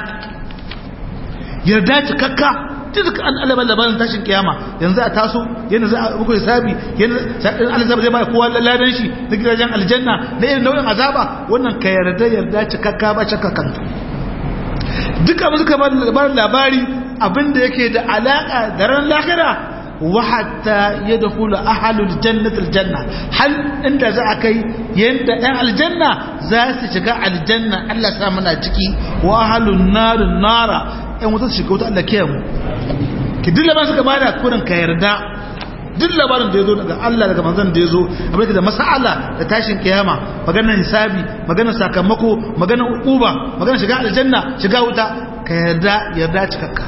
yarda cikakka duk an alaban labarin tashin kiyama yanzu a taso yana za a buku hisabi yana Allah zai ba kowa ladan shi da gidajen aljanna da irin nau'in azaba wannan ka yarda cikakka ba shakka kanta duka abin suka ba labari abinda yake da alaka da ran lahira wa hatta yadkhulu ahlul jannati aljanna hal inda za a kai yanda ɗan aljanna za su shiga aljanna Allah sa muna ciki wa ahlun nar nara ɗan wuta su shiga wuta Allah kiyaye mu ki duk labarin suka bada kurin ka yarda duk labarin da ya zo daga Allah daga manzon da ya zo abin da mas'ala da tashin kiyama maganar hisabi maganar sakamako maganar uquba maganar shiga aljanna shiga wuta ka yarda cikakka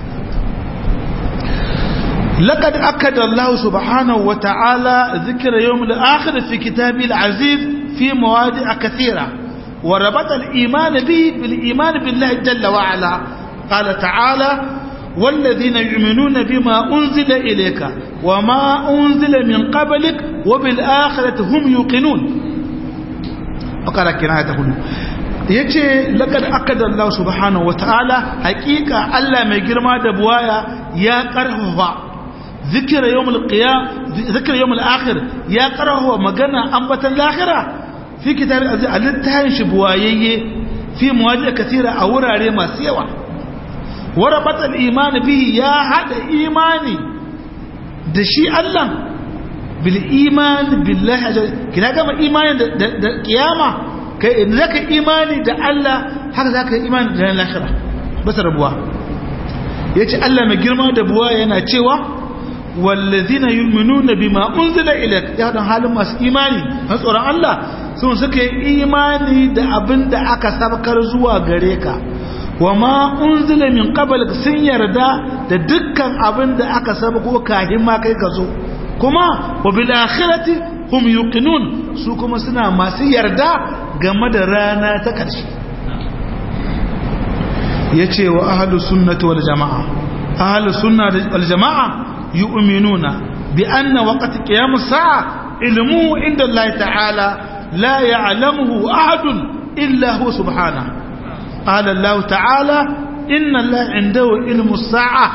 laqad akada Allah subhanahu wa ta'ala dhikra yawm al-akhir fi kitabi al-aziz fi mawadi' kathira wa rabata al-iman bihi bil iman billahi jalla wa ala qala ta'ala والذين يؤمنون بما أنزل إليك وما أنزل من قبلك وبالآخرة هم يوقنون وقال كناية هنا yace laqad akada Allah subhanahu wataala hakika Allah mai girma da buwaya ya karfafa zikra yawmul qiyam zikra yawmul akhir ya karfafa magana ambatan lahira fi kitabil aziz alittahin shi buwayeye fi muwaji kathira a wurare masu yawa warabatal imani bihi ya hada imani da shi Allah bil iman billahi kina gama imani da kiyama kai in zaka imani da Allah haka zaka imani da lahira bas rabuwa yace Allah mai girma da buwa yana cewa wallazina yu'minuna bima unzila ilayk ya dan halin masu imani har tsoron Allah sun suka yi imani da abinda aka sabkar zuwa gare ka wama unzila min qablik sun yarda da dukkan abinda aka sabko kafin ma kai ka zo kuma wa bil akhirati hum yuqinun su kuma suna masu yarda game da rana ta ƙarshe yace wa ahlus sunnati wal jamaa ahlus sunna wal jamaa yu'minuna bi anna waqt qiyamus sa'a ilmu inda Allah ta'ala la ya'lamuhu ahadun illa huwa subhanahu qala Allah ta'ala inna Allah 'indahu ilmus sa'a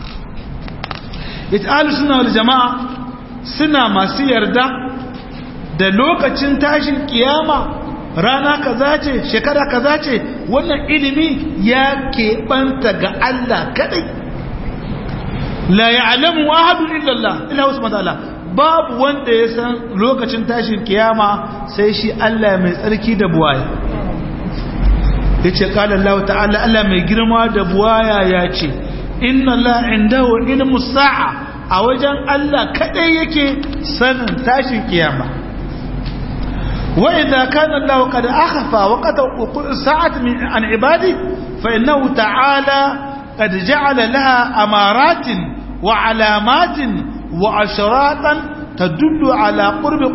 yace ahlus sunna wal jamaa suna masu yarda da lokacin tashin kiyama rana kaza ce shekara kaza ce wannan ilimi ya keɓanta ga Allah kadai la ya'lamu ahadun illa Allah illa huwa subhanahu babu wanda ya san lokacin tashin kiyama sai shi Allah mai tsarki da buwaya yace qala Allah ta'ala Allah mai girma da buwaya yace inna Allah indahu ilmus sa'a a wajen Allah kadai yake sanin tashin kiyama wa idza kana Allah qad akhfa waqta sa'at min an ibadi fa innahu ta'ala qad ja'ala laha amaratin wa alamatin wa asharatan tadullu ala qurbi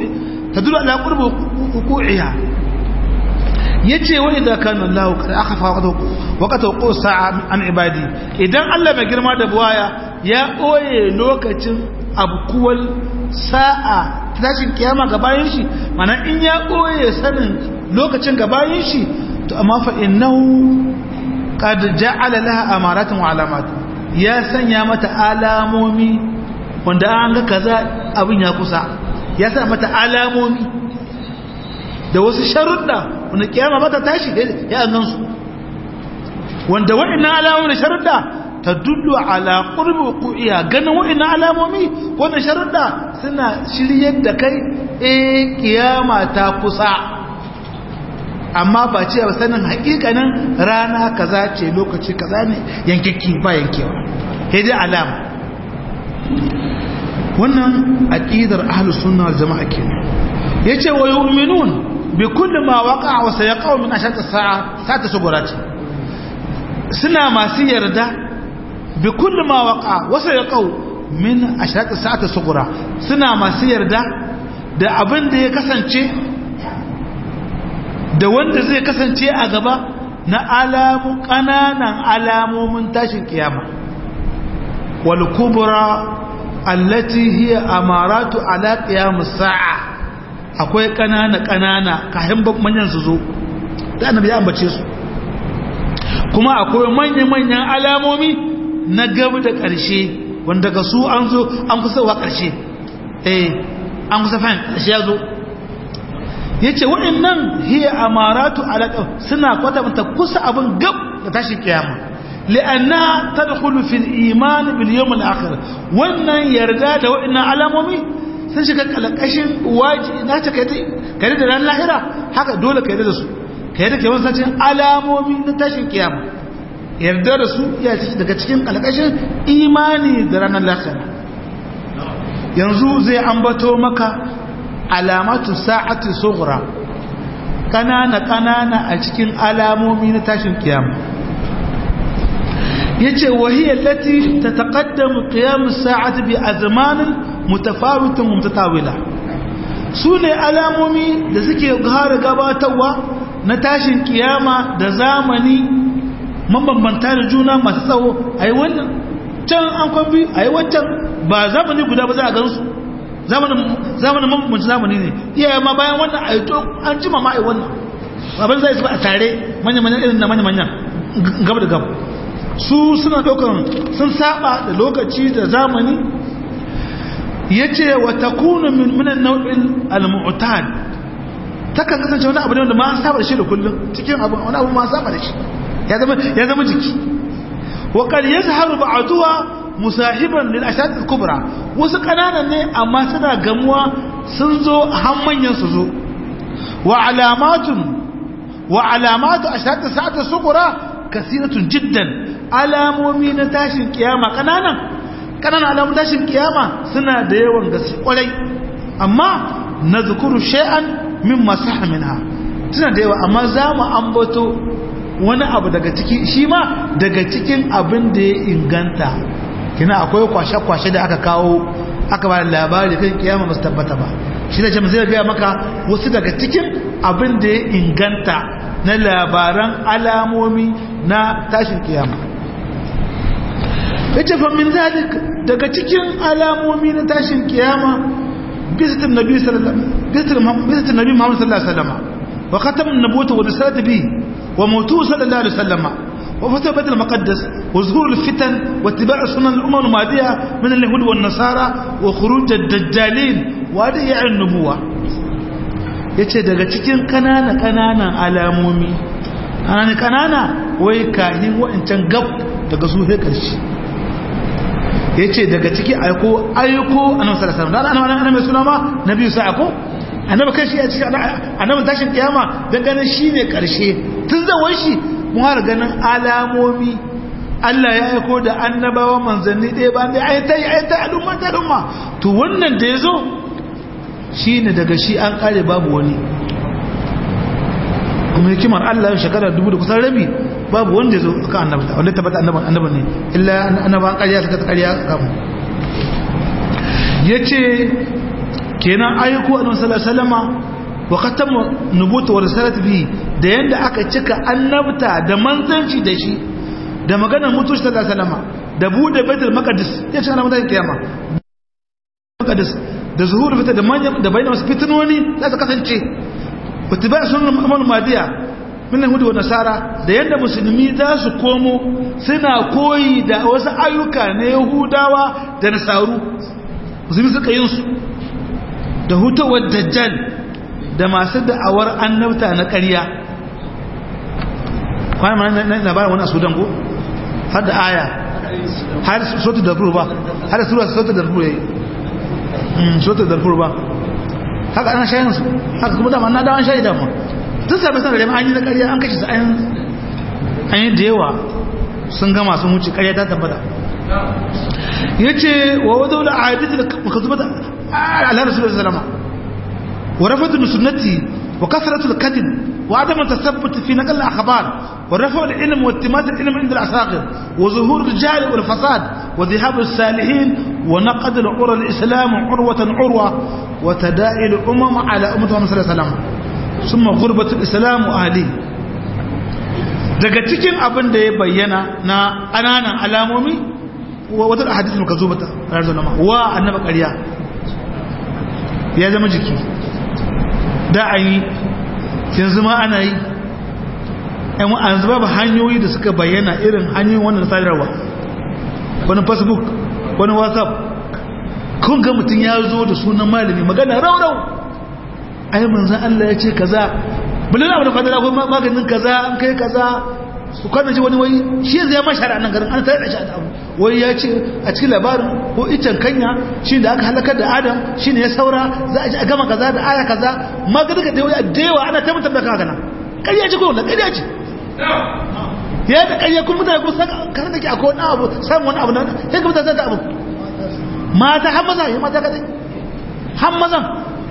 wuqu'iha yace wa idza kana Allah qad akhfa waqta sa'a an ibadi idan Allah mai girma da buwaya ya ɓoye lokacin abkuwal sa'a tashin kiyama gabayin shi mana in ya ɓoye sanin lokacin gabayin shi to amma fa innahu qad ja'ala laha amaratin wa alamat ya sanya mata alamomi wanda an ga kaza abin ya kusa ya sa mata alamomi da wasu sharuɗa wanda kiyama mata tashi ya an gansu wanda wa'annan alamomi da sharuɗa tadullu ala qurbi wuqi'a ganin wa'annan alamomi wannan sharuɗa suna shiryar da kai kiyama ta kusa amma ba ce ba sanin hakikanin rana kaza ce lokaci kaza ne yankiki ba yankewa sai dai alama wannan aqidar ahlus sunna wal jamaa kenan yace wa yu'minun bi kulli ma waqa'a wa sayaqa'u min ashat as-sa'a sa'at sugurati suna masu yarda بكل ما وقع وسيقو من أشراط الساعة الصغرى سنا ما سيردا da abin da ya kasance da wanda zai kasance a gaba na alamu kananan alamomin tashin kiyama wal kubra allati hiya amaratu ala qiyamus sa'a akwai kanana kayan manyan su zo da annabi ya ambace su kuma akwai manyan alamomi na gaba da ƙarshe wanda ga su an zo an kusa wa ƙarshe an kusa fahin ƙarshe ya zo ya ce waɗannan hiya amaratu alaƙa suna kwatanta kusa abin gab da tashi kiyama li'anna tadkhulu fil iman bil yawm al akhir wannan yarda da waɗannan alamomi sun shiga kalkashin waji na ta kai da ran lahira haka dole kai da su kai da kai wannan alamomi na tashin kiyama yarda da su ya daga cikin kalkashin imani da ranar lahira yanzu zai ambato maka alamatu sa'ati sughra kanana a cikin alamomi na tashin kiyama yace wahiya allati tataqaddamu qiyam as-sa'ati bi azmanin mutafawitin mutatawila sune alamomi da suke gare gabatarwa na tashin kiyama da zamani mabambanta da juna masu tsawo ai wannan can an kwabi ai wancan ba zamani guda ba za a gansu zamanin mabambanci zamani ne iyaye ma bayan wannan ai to an jima ma ai wannan abin zai su ba a tare manya-manyan irin na manya-manyan gaba da gaba su suna ɗaukar sun saba da lokaci da zamani ya ce wa takunu min minan nau'in al-mu'tad takan kasance wani abu ne wanda ma an saba da shi da kullum cikin abu wani abu ma saba da shi ya zama jiki wa qad yazharu ba'daha musahiban lil ashad al-kubra wasu kananan ne amma suna gamuwa sun zo har manyan su zo wa alamatu ashad sa'at al-sughra kasiratun jiddan alamomi na tashin kiyama kananan alamun tashin kiyama suna da yawan gaske kwarai amma nazkuru shay'an mimma sahha minha suna da yawa amma za mu ambato wani abu daga ciki shi ma daga cikin abin da ya inganta kina akwai kwashe-kwashe da aka kawo aka ba labari kan kiyama ba su tabbata ba shi da jama'a zai gaya maka wasu daga cikin abin da ya inganta na labaran alamomi na tashin kiyama yace fa min zalik daga cikin alamomi na tashin kiyama bisatin nabi Muhammad sallallahu alaihi wasallam wa khatamun nubuwwati wa risalati bi wa mautu sallallahu alaihi wasallam wa fatah baitul maqaddas wa zuhur al-fitan wa ittiba' sunan al-umam al-madiya min al-yahud wa an-nasara wa khuruj ad-dajjalin wa adi'a an-nubuwah yace daga cikin kananan alamomi kanana wai kahin wa'ancan gab daga su sai karshe yace daga ciki aiko annabi sallallahu alaihi wasallam dan annabi mai suna ma nabi sai ko annabi kai shi a cikin annabi tashin kiyama dan ganin shine karshe tun zawon shi mun har ganin alamomi Allah ya aiko da annabawa manzanni ɗaya ba dai ayatai al'umma to wannan da yazo shine daga shi an kare babu wani kuma hikimar Allah shekara 2000 da kusan rabi babu wanda ya zo ka annabta wanda tabbata annaban ne illa annaban ƙarya suka ƙarya kamu yace kenan ayyuku annabi sallallahu alaihi wasallama wa khatamu nubuwwati wa risalati bi da yanda aka cika annabta da manzanci da shi da maganar mutu sallallahu alaihi wasallama da bude baitul maqdis yace annabi da kiyama maqdis da zuhur fita da manyan da bayyana wasu fitinoni za su kasance watiba sunan umar madiya min yahudi wa nasara da yanda musulmi za su komo suna koyi da wasu ayyuka na yahudawa da nasaru musulmi suka yin su da hutawar dajjal da masu da'awar annabta na ƙarya kwanan na labarin wani a sudan ko har da aya har sautu da ba har da sura sautu da ya yi sautu da ba haka ana shayin su haka kuma dama na dawan shayi dama tun sabi sanar da an yi na ƙarya an kashe su an yi da yawa sun gama sun wuce ƙarya ta tabbata ya ce wa wadda wula a hadisi da muka zuba da ala rasulun salama wa rafatu sunnati wa kasratu al-kadhib wa adam at-tasabbut fi naql al-akhbar wa rafa' al-ilm wa ittimat al-ilm inda al-asaqir wa zuhur al-jahl wal fasad wa dhihab as-salihin wa naqd al-urwa al-islam urwatan urwa wa tada'i al-umam ala ummati Muhammad sallallahu alaihi wasallam thumma ghurbatu al-islam wa ahli daga cikin abin da ya bayyana na ƙananan alamomi wata da hadisun ka zo bata ranar nama wa annaba ƙarya ya zama jiki da a yi yanzu ma ana yi yanzu babu hanyoyi da suka bayyana irin hanyoyin wannan sadarwa wani facebook wani whatsapp kun ga mutum ya zo da sunan malami magana raurau ai manzan Allah ya ce kaza bulin abu da fadar akwai maganin kaza an kai kaza su kwanan ji wani wai shi zai mashara nan garin an tare da shi abu wai ya ce a cikin labarin ko icen kanya shi da aka halakar da adam shi ne ya saura za a ji a gama kaza da aya kaza maganin ka da yawa ana tabbatar da kaga nan ƙarya ce ko wanda ƙarya ce ya da ƙarya kuma mutane kuma kan da ke akwai wani abu samun wani abu na sai ka mutane ta abu mata har maza ya mata kadai har mazan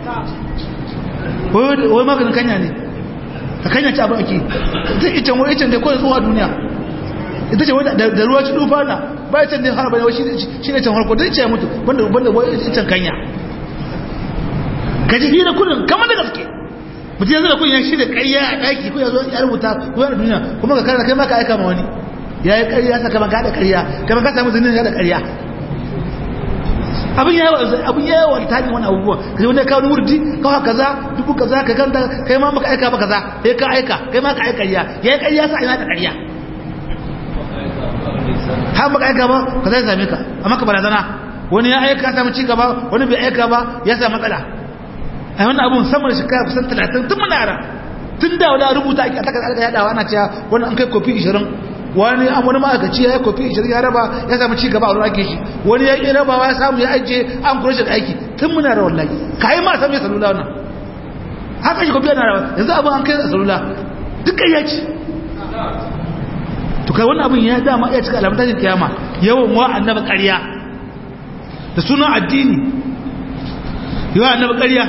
wai maganin kanya ne ka kanya ci abu ake zai icen wani icen da kawai tsohuwa duniya ita ce wadda da ruwa ci dufa na ba icen da harba yawa shi ne can harko da ce ya mutu banda icen kanya ka ji hira kudin kamar da gaske mutum yanzu da kun ya shirya ƙarya a ɗaki ko ya zo ya rubuta ko yana duniya kuma ka karanta kai ma ka aika ma wani ya yi ƙarya sa kama ka da ƙarya kama ka samu zinin ya da ƙarya abin ya yawa ta hanyar wani abubuwa ka wani kawo wurdi kawo kaza dubu kaza ka kanta kai ma maka aika ba kaza ya ka aika kai ma ka aika ƙarya ya yi ƙarya sa ina da ƙarya har maka aika ba ka zai same ka amma ka barazana wani ya aika samu ci gaba wani bai aika ba ya samu matsala a wannan abun sama da shekara kusan 30 tun muna yara tun da wani rubuta ake a takar aka yadawa ana cewa wani an kai kofi 20 wani ma'aikaci ya yi kofi 20 ya raba ya samu ci gaba a wurin ake shi wani ya yi rabawa ya samu ya ajiye an kuro shi da aiki tun muna yara wallahi ka yi ma samu ya salula wannan haka shi kofi yana rawa yanzu abin an kai a salula dukkan ya ci to kai wannan abin ya dama ya cika alamun tashin kiyama yawan wa annaba ƙarya da sunan addini yawan annaba ƙarya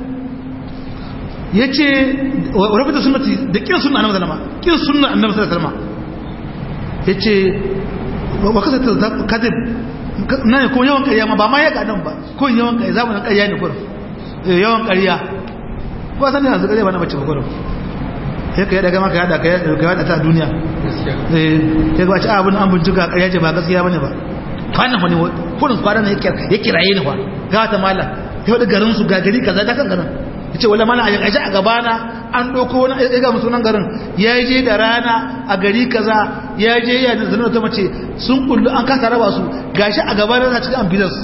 ya ce rabata sunnati da kin sunna annabi sallama kin sunna annabi sallama ya ce wa kasata kadib na ko yawan ƙarya ma ba ma ya gadan ba ko yawan ƙarya zamanin ƙarya ne kurum yawan ƙarya ko san yanzu ƙarya ba na bace ba kurum sai ka yada gama ka yada ta duniya sai ba ci abin an bincika ƙarya ce ba gaskiya bane ba kwanan wani kurin kwanan ne ya kiraye ni kwa ga ta mala ya wada garin su ga gari kaza da kan garin ce wala mana a gaji a gabana an ɗauko wani ya ga sunan garin ya je da rana a gari kaza ya je ya zanen ta mace sun kullu an kasa raba su gashi a gabana za cikin ambulance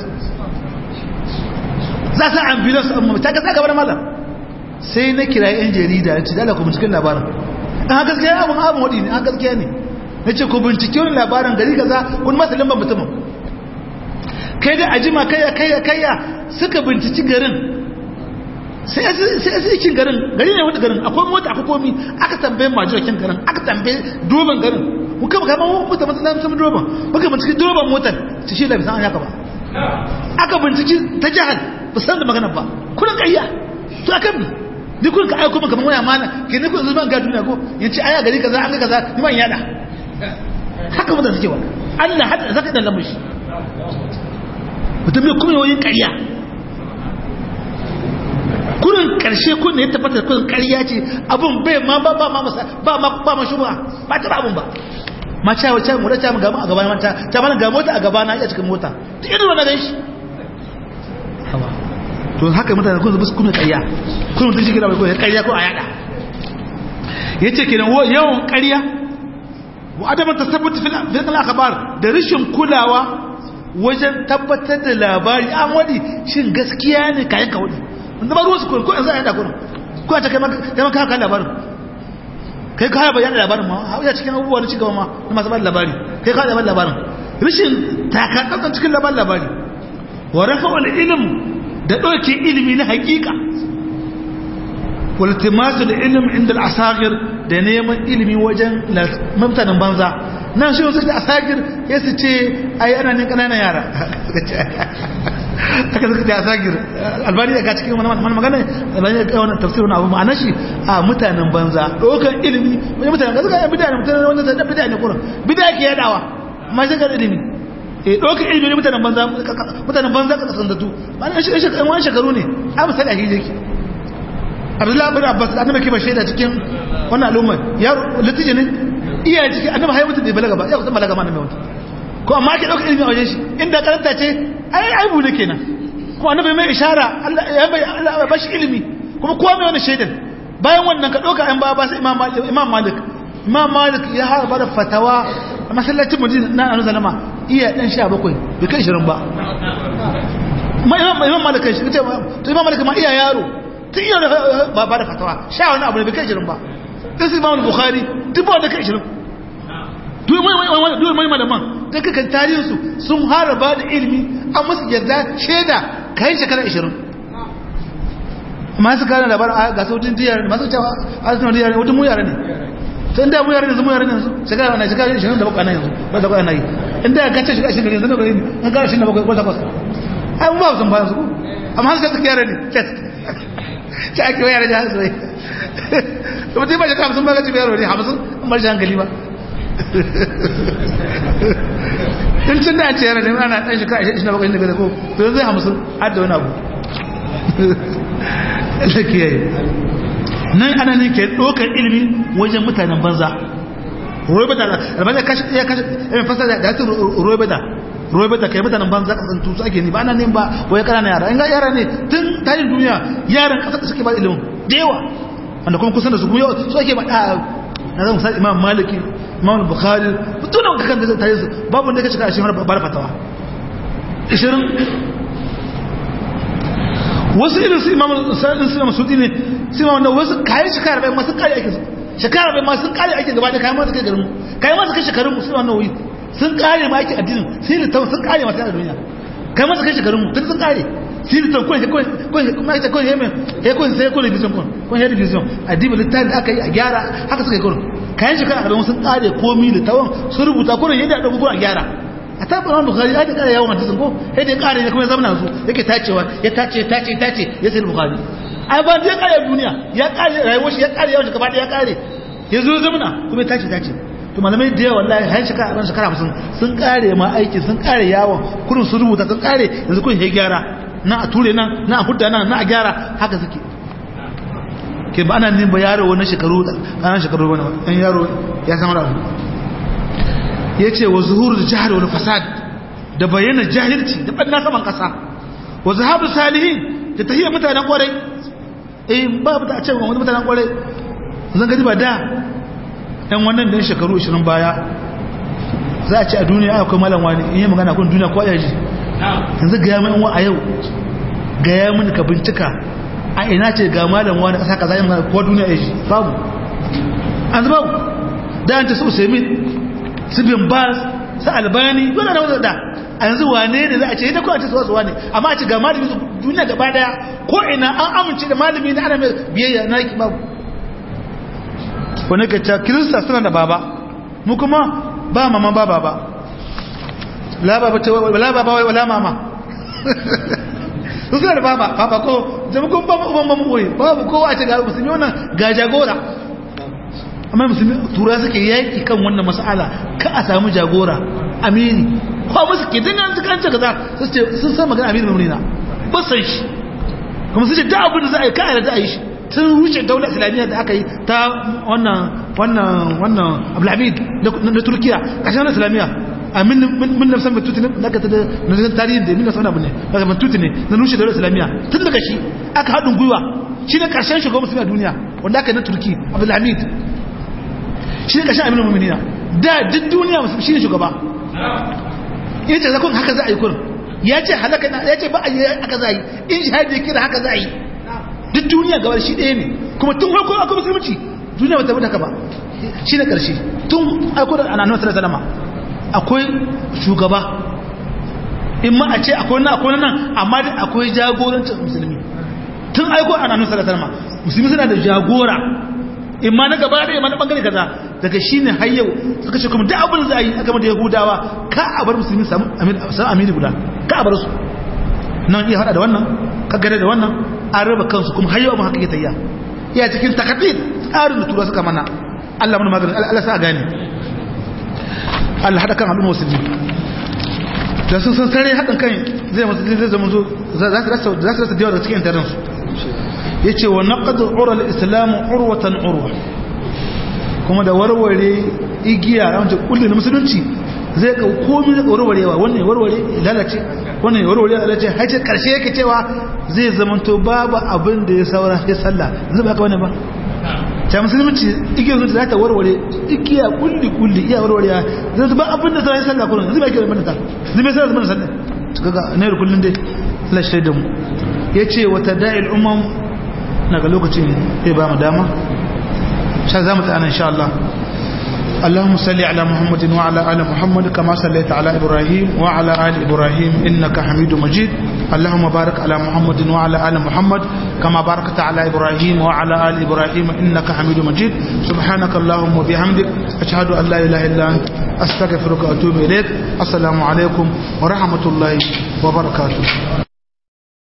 za su ambulance amma ta kasa gabanin malam sai na kira yan jarida ya ce dala ku binciken labarin an gaskiya abin waɗi ne an gaskiya ne na ce ku bincike wani labarin gari kaza kun masa lambar mutumin kai da ajima kayya suka bincici garin sai asikin garin gari ne wata garin akwai mota akwai komi aka tambaye majokin garin aka tambaye doban garin muka kama mota matsalan sun doban muka binciki doban motar ci shi labisan an yaka ba aka binciki ta jihar ba san da magana ba kudin kayya to akan mi ni kudin ka aiko maka wani amana ke ni kudin zuban ga duniya ko yace aya gari kaza an ga kaza ni ban yada haka mutane suke wa Allah hada zaka dan lamushi mutum ne kuma yoyin kayya kurin karshe kun ne ya tabbata kurin ƙarya ce abun bai ma ba ma shubha ba ta abun ba ma cewa mu da ta mu gama a gaban manta ta mana ga mota a gaba na iya cikin mota duk irin wannan ganshi to haka mutane kun zuba kun ƙarya kun mutun shi kira bai ko ƙarya ko a yada yace kenan yawan ƙarya wa adaman tasabbut fil akhbar da rishin kulawa wajen tabbatar da labari an wadi shin gaskiya ne kayan ka wadi wanda ba ruwansu ko yanzu a yada kurin ko a ta kai maka haka labarin kai kaya bayan labarin ma a cikin abubuwa na cigaba ma na masu bada labari kai kaya bayan labarin rashin takatsantsan cikin labari wa rafa wani ilim da ɗauke ilimi na hakika waltimasu da ilim inda al'asagir da neman ilimi wajen mutanen banza nan shi wasu da asagir ya su ce ai ana ne ƙananan yara haka suka ce asagir albani daga cikin wani magana albani da wani tafsir wani abu ma'ana shi a mutanen banza ɗaukar ilimi wani mutanen ga suka yi bida ne mutanen wanda ta bida ne kurin bida ke yadawa ma shi ga ilimi ɗaukar ilimi ne mutanen banza ka kasantatu ma'ana shi wani shekaru ne a misali a hijirki abdullahi bin abbas annabi ke ba shaida cikin wannan al'umma ya litije ne iya cikin annabi hayi mutum da balaga ba ya kusan balaga ma annabi ko amma ke dauka ilimi a wajen shi inda karanta ce ai aibu ne kenan kuma annabi mai ishara Allah ya bai Allah ba shi ilimi kuma kowa mai wannan shaidan bayan wannan ka dauka an ba sai imam malik ya harba da fatawa a masallacin madina na annabi sallama iya dan 17 bai kai 20 ba imam malik shi to imam malik ma iya yaro tun yau ba da fatawa sha wani abu da bai kai 20 ba ɗin su imam bukhari duk ba da kai 20 duwai mai malaman da kakan tarihinsu sun haraba da ilimi an musu yarda shaida kayan shekara 20 masu kayan labarin a ga sautin diyar masu cewa a suna diyar wata mu yara ne to inda mu yaran yanzu shekara na shekara 27 ana yanzu ba da kwana yi inda ka ce shekara 20 yanzu ne gari an ga 27 ko 8 ai mu ba san ba yanzu amma har sai suke yaran ne ta ake wayar da hasu to mutum ba shekara 50 ba ga ci yaro ne 50 amma shi hankali ba tun da ce yaran ne ana dan shekara 27 ne ko to yanzu 50 har da wani abu Allah kiyaye nan ana ne ke dokar ilimi wajen mutanen banza roibata albanda kashi ya kashi ya fasara da ta roibata kai mutanen banza kasan tutu ake ni ba ana ne ba wai kana yara in ga yara ne tun tayin duniya yaran kasar da suke ba ilimin da yawa wanda kuma kusan da su kuma su ake ba na zan misali imam maliki imam bukhari tun da kakan da tayin su babu wanda ka shiga a shi har ba fatawa 20 wasu irin su imam sa'adin su masudi ne su ma wanda wasu kayan shekara bai masu kare ake shekara bai masu kare ake gaba da kayan masu kai garinmu kayan masu kai shekarun musu wannan wuyi sun kare ma ake addinin sai da tawon sun kare masu a duniya kayan masu kai shekarunmu tun sun kare sai da tawon kuma ake kawai hemen ya kawai sai kawai division kawai ya division addinin littafin da aka yi a gyara haka suka yi kawai kayan shekara a sun kare komi da tawon sun rubuta kawai yadda a ɗauki a gyara a tabbata wani bukari ya kara yawon hadisin ko ya da kare ne kuma ya zama su yake tacewa ya tace ya sai bukari ai ba ya kare duniya ya kare rayuwar shi ya kare yawon shi gaba ya kare ya zo zamana kuma ya tace to malamai da yawa wallahi har shekara 50 sun kare ma aiki sun kare yawon kurin sun rubuta sun kare yanzu kun ya gyara na a ture nan na a hudda nan na a gyara haka suke ke ba ana nin ba yaro wannan shekaru wani ɗan yaro ya samu rabu ya ce wa zuhuru da jihar wani fasad da bayyana jahilci da ɓanna saman ƙasa wa zahabu salihin da tahiyar mutanen ƙwarai ba ta a ce wani mutanen ƙwarai zan gaji ba da ɗan wannan da shekaru 20 baya za a ce a duniya akwai malam wani in yi magana kun duniya ko yaji yanzu gaya mai a yau gaya mini ka bincika a ina ce ga malam wani ƙasa ka zai magana ko duniya yaji babu an zaba da an ta su usaimin su bin bas su albani dole na wadda a yanzu wane ne za a ce yadda kowace su wane amma a ce ga malami su duniya gaba daya ko ina an amince da malami na ana mai biyayya na yaki babu wani kacca kirista suna da baba mu kuma ba mama ba baba la baba wala mama su suna da baba ko jamakon ba uban mamu ɓoye babu kowa a ce ga musulmi wannan ga jagora amma musulmi tura suke yaki kan wannan mas'ala ka a samu jagora amini ko musu ke dinga su kanta kaza sun san magana amini mamuna ba san shi kuma su ce da abin da za a yi ka da a yi shi sun wuce daular islamiyya da aka yi ta wannan abdulhamid na turkiya kashin islamiyya a min nafsan batuti ne da aka tada na tarihin da min nafsan abu ne daga batuti ne na rushe daular islamiyya tun daga shi aka haɗin gwiwa shi ne ƙarshen shugaban musulmi a duniya wanda aka yi na turki abdulhamid shi ne ƙarshen aminu mummina da duk duniya musulmi shi ne shugaba ya ce zakon haka za a yi kurin ya ce halaka ya ce ba a yi haka za a yi in shahadi ya kira haka za a yi duk duniya gaba shi ɗaya ne kuma tun farko akwai musulunci duniya ba ta bude haka ba shi ne ƙarshe tun aiko da ananu salama akwai shugaba in ma a ce akwai nan amma da akwai jagorancin musulmi tun aiko ananu salama musulmi suna da jagora in ma na gaba da na bangare kaza daga shi ne har yau suka ce kuma da abin za a yi a game da yahudawa ka a bar musulmi samu amini guda ka a bar su nan iya hada da wannan ka gare da wannan an raba kansu kuma har yau abin haka ke tayya iya cikin takadir tsarin da tura suka mana Allah mana maganin Allah sa gane Allah hada kan al'umma musulmi da sun san sare haɗin kan zai zama zo za su rasa da yawa daga cikin intanet su ya ce wa naƙadar ural islamu urwatan urwa kuma da warware igiya a wancan kullum na musulunci zai ka komi da warwarewa wannan warware lalace wannan warware lalace haice karshe yake cewa zai zamanto babu abin da ya saura sai sallah zai ba ka wani ba ta musulunci igiyar zuci za ta warware igiya kulli iya warwarewa zai ba abin da sai sallah kullum zai ba ki wani ta zai bai sallah sallah kaga ne kullun dai Allah shi da mu yace wa tada'il umam naga lokacin zai ba mu dama sha za mu tsana insha Allah اللهم صل على محمد وعلى آل محمد كما صليت على إبراهيم وعلى آل إبراهيم إنك حميد مجيد اللهم بارك على محمد وعلى آل محمد كما باركت على إبراهيم وعلى آل إبراهيم إنك حميد مجيد سبحانك اللهم وبحمدك أشهد أن لا إله إلا أنت أستغفرك وأتوب إليك السلام عليكم ورحمة الله وبركاته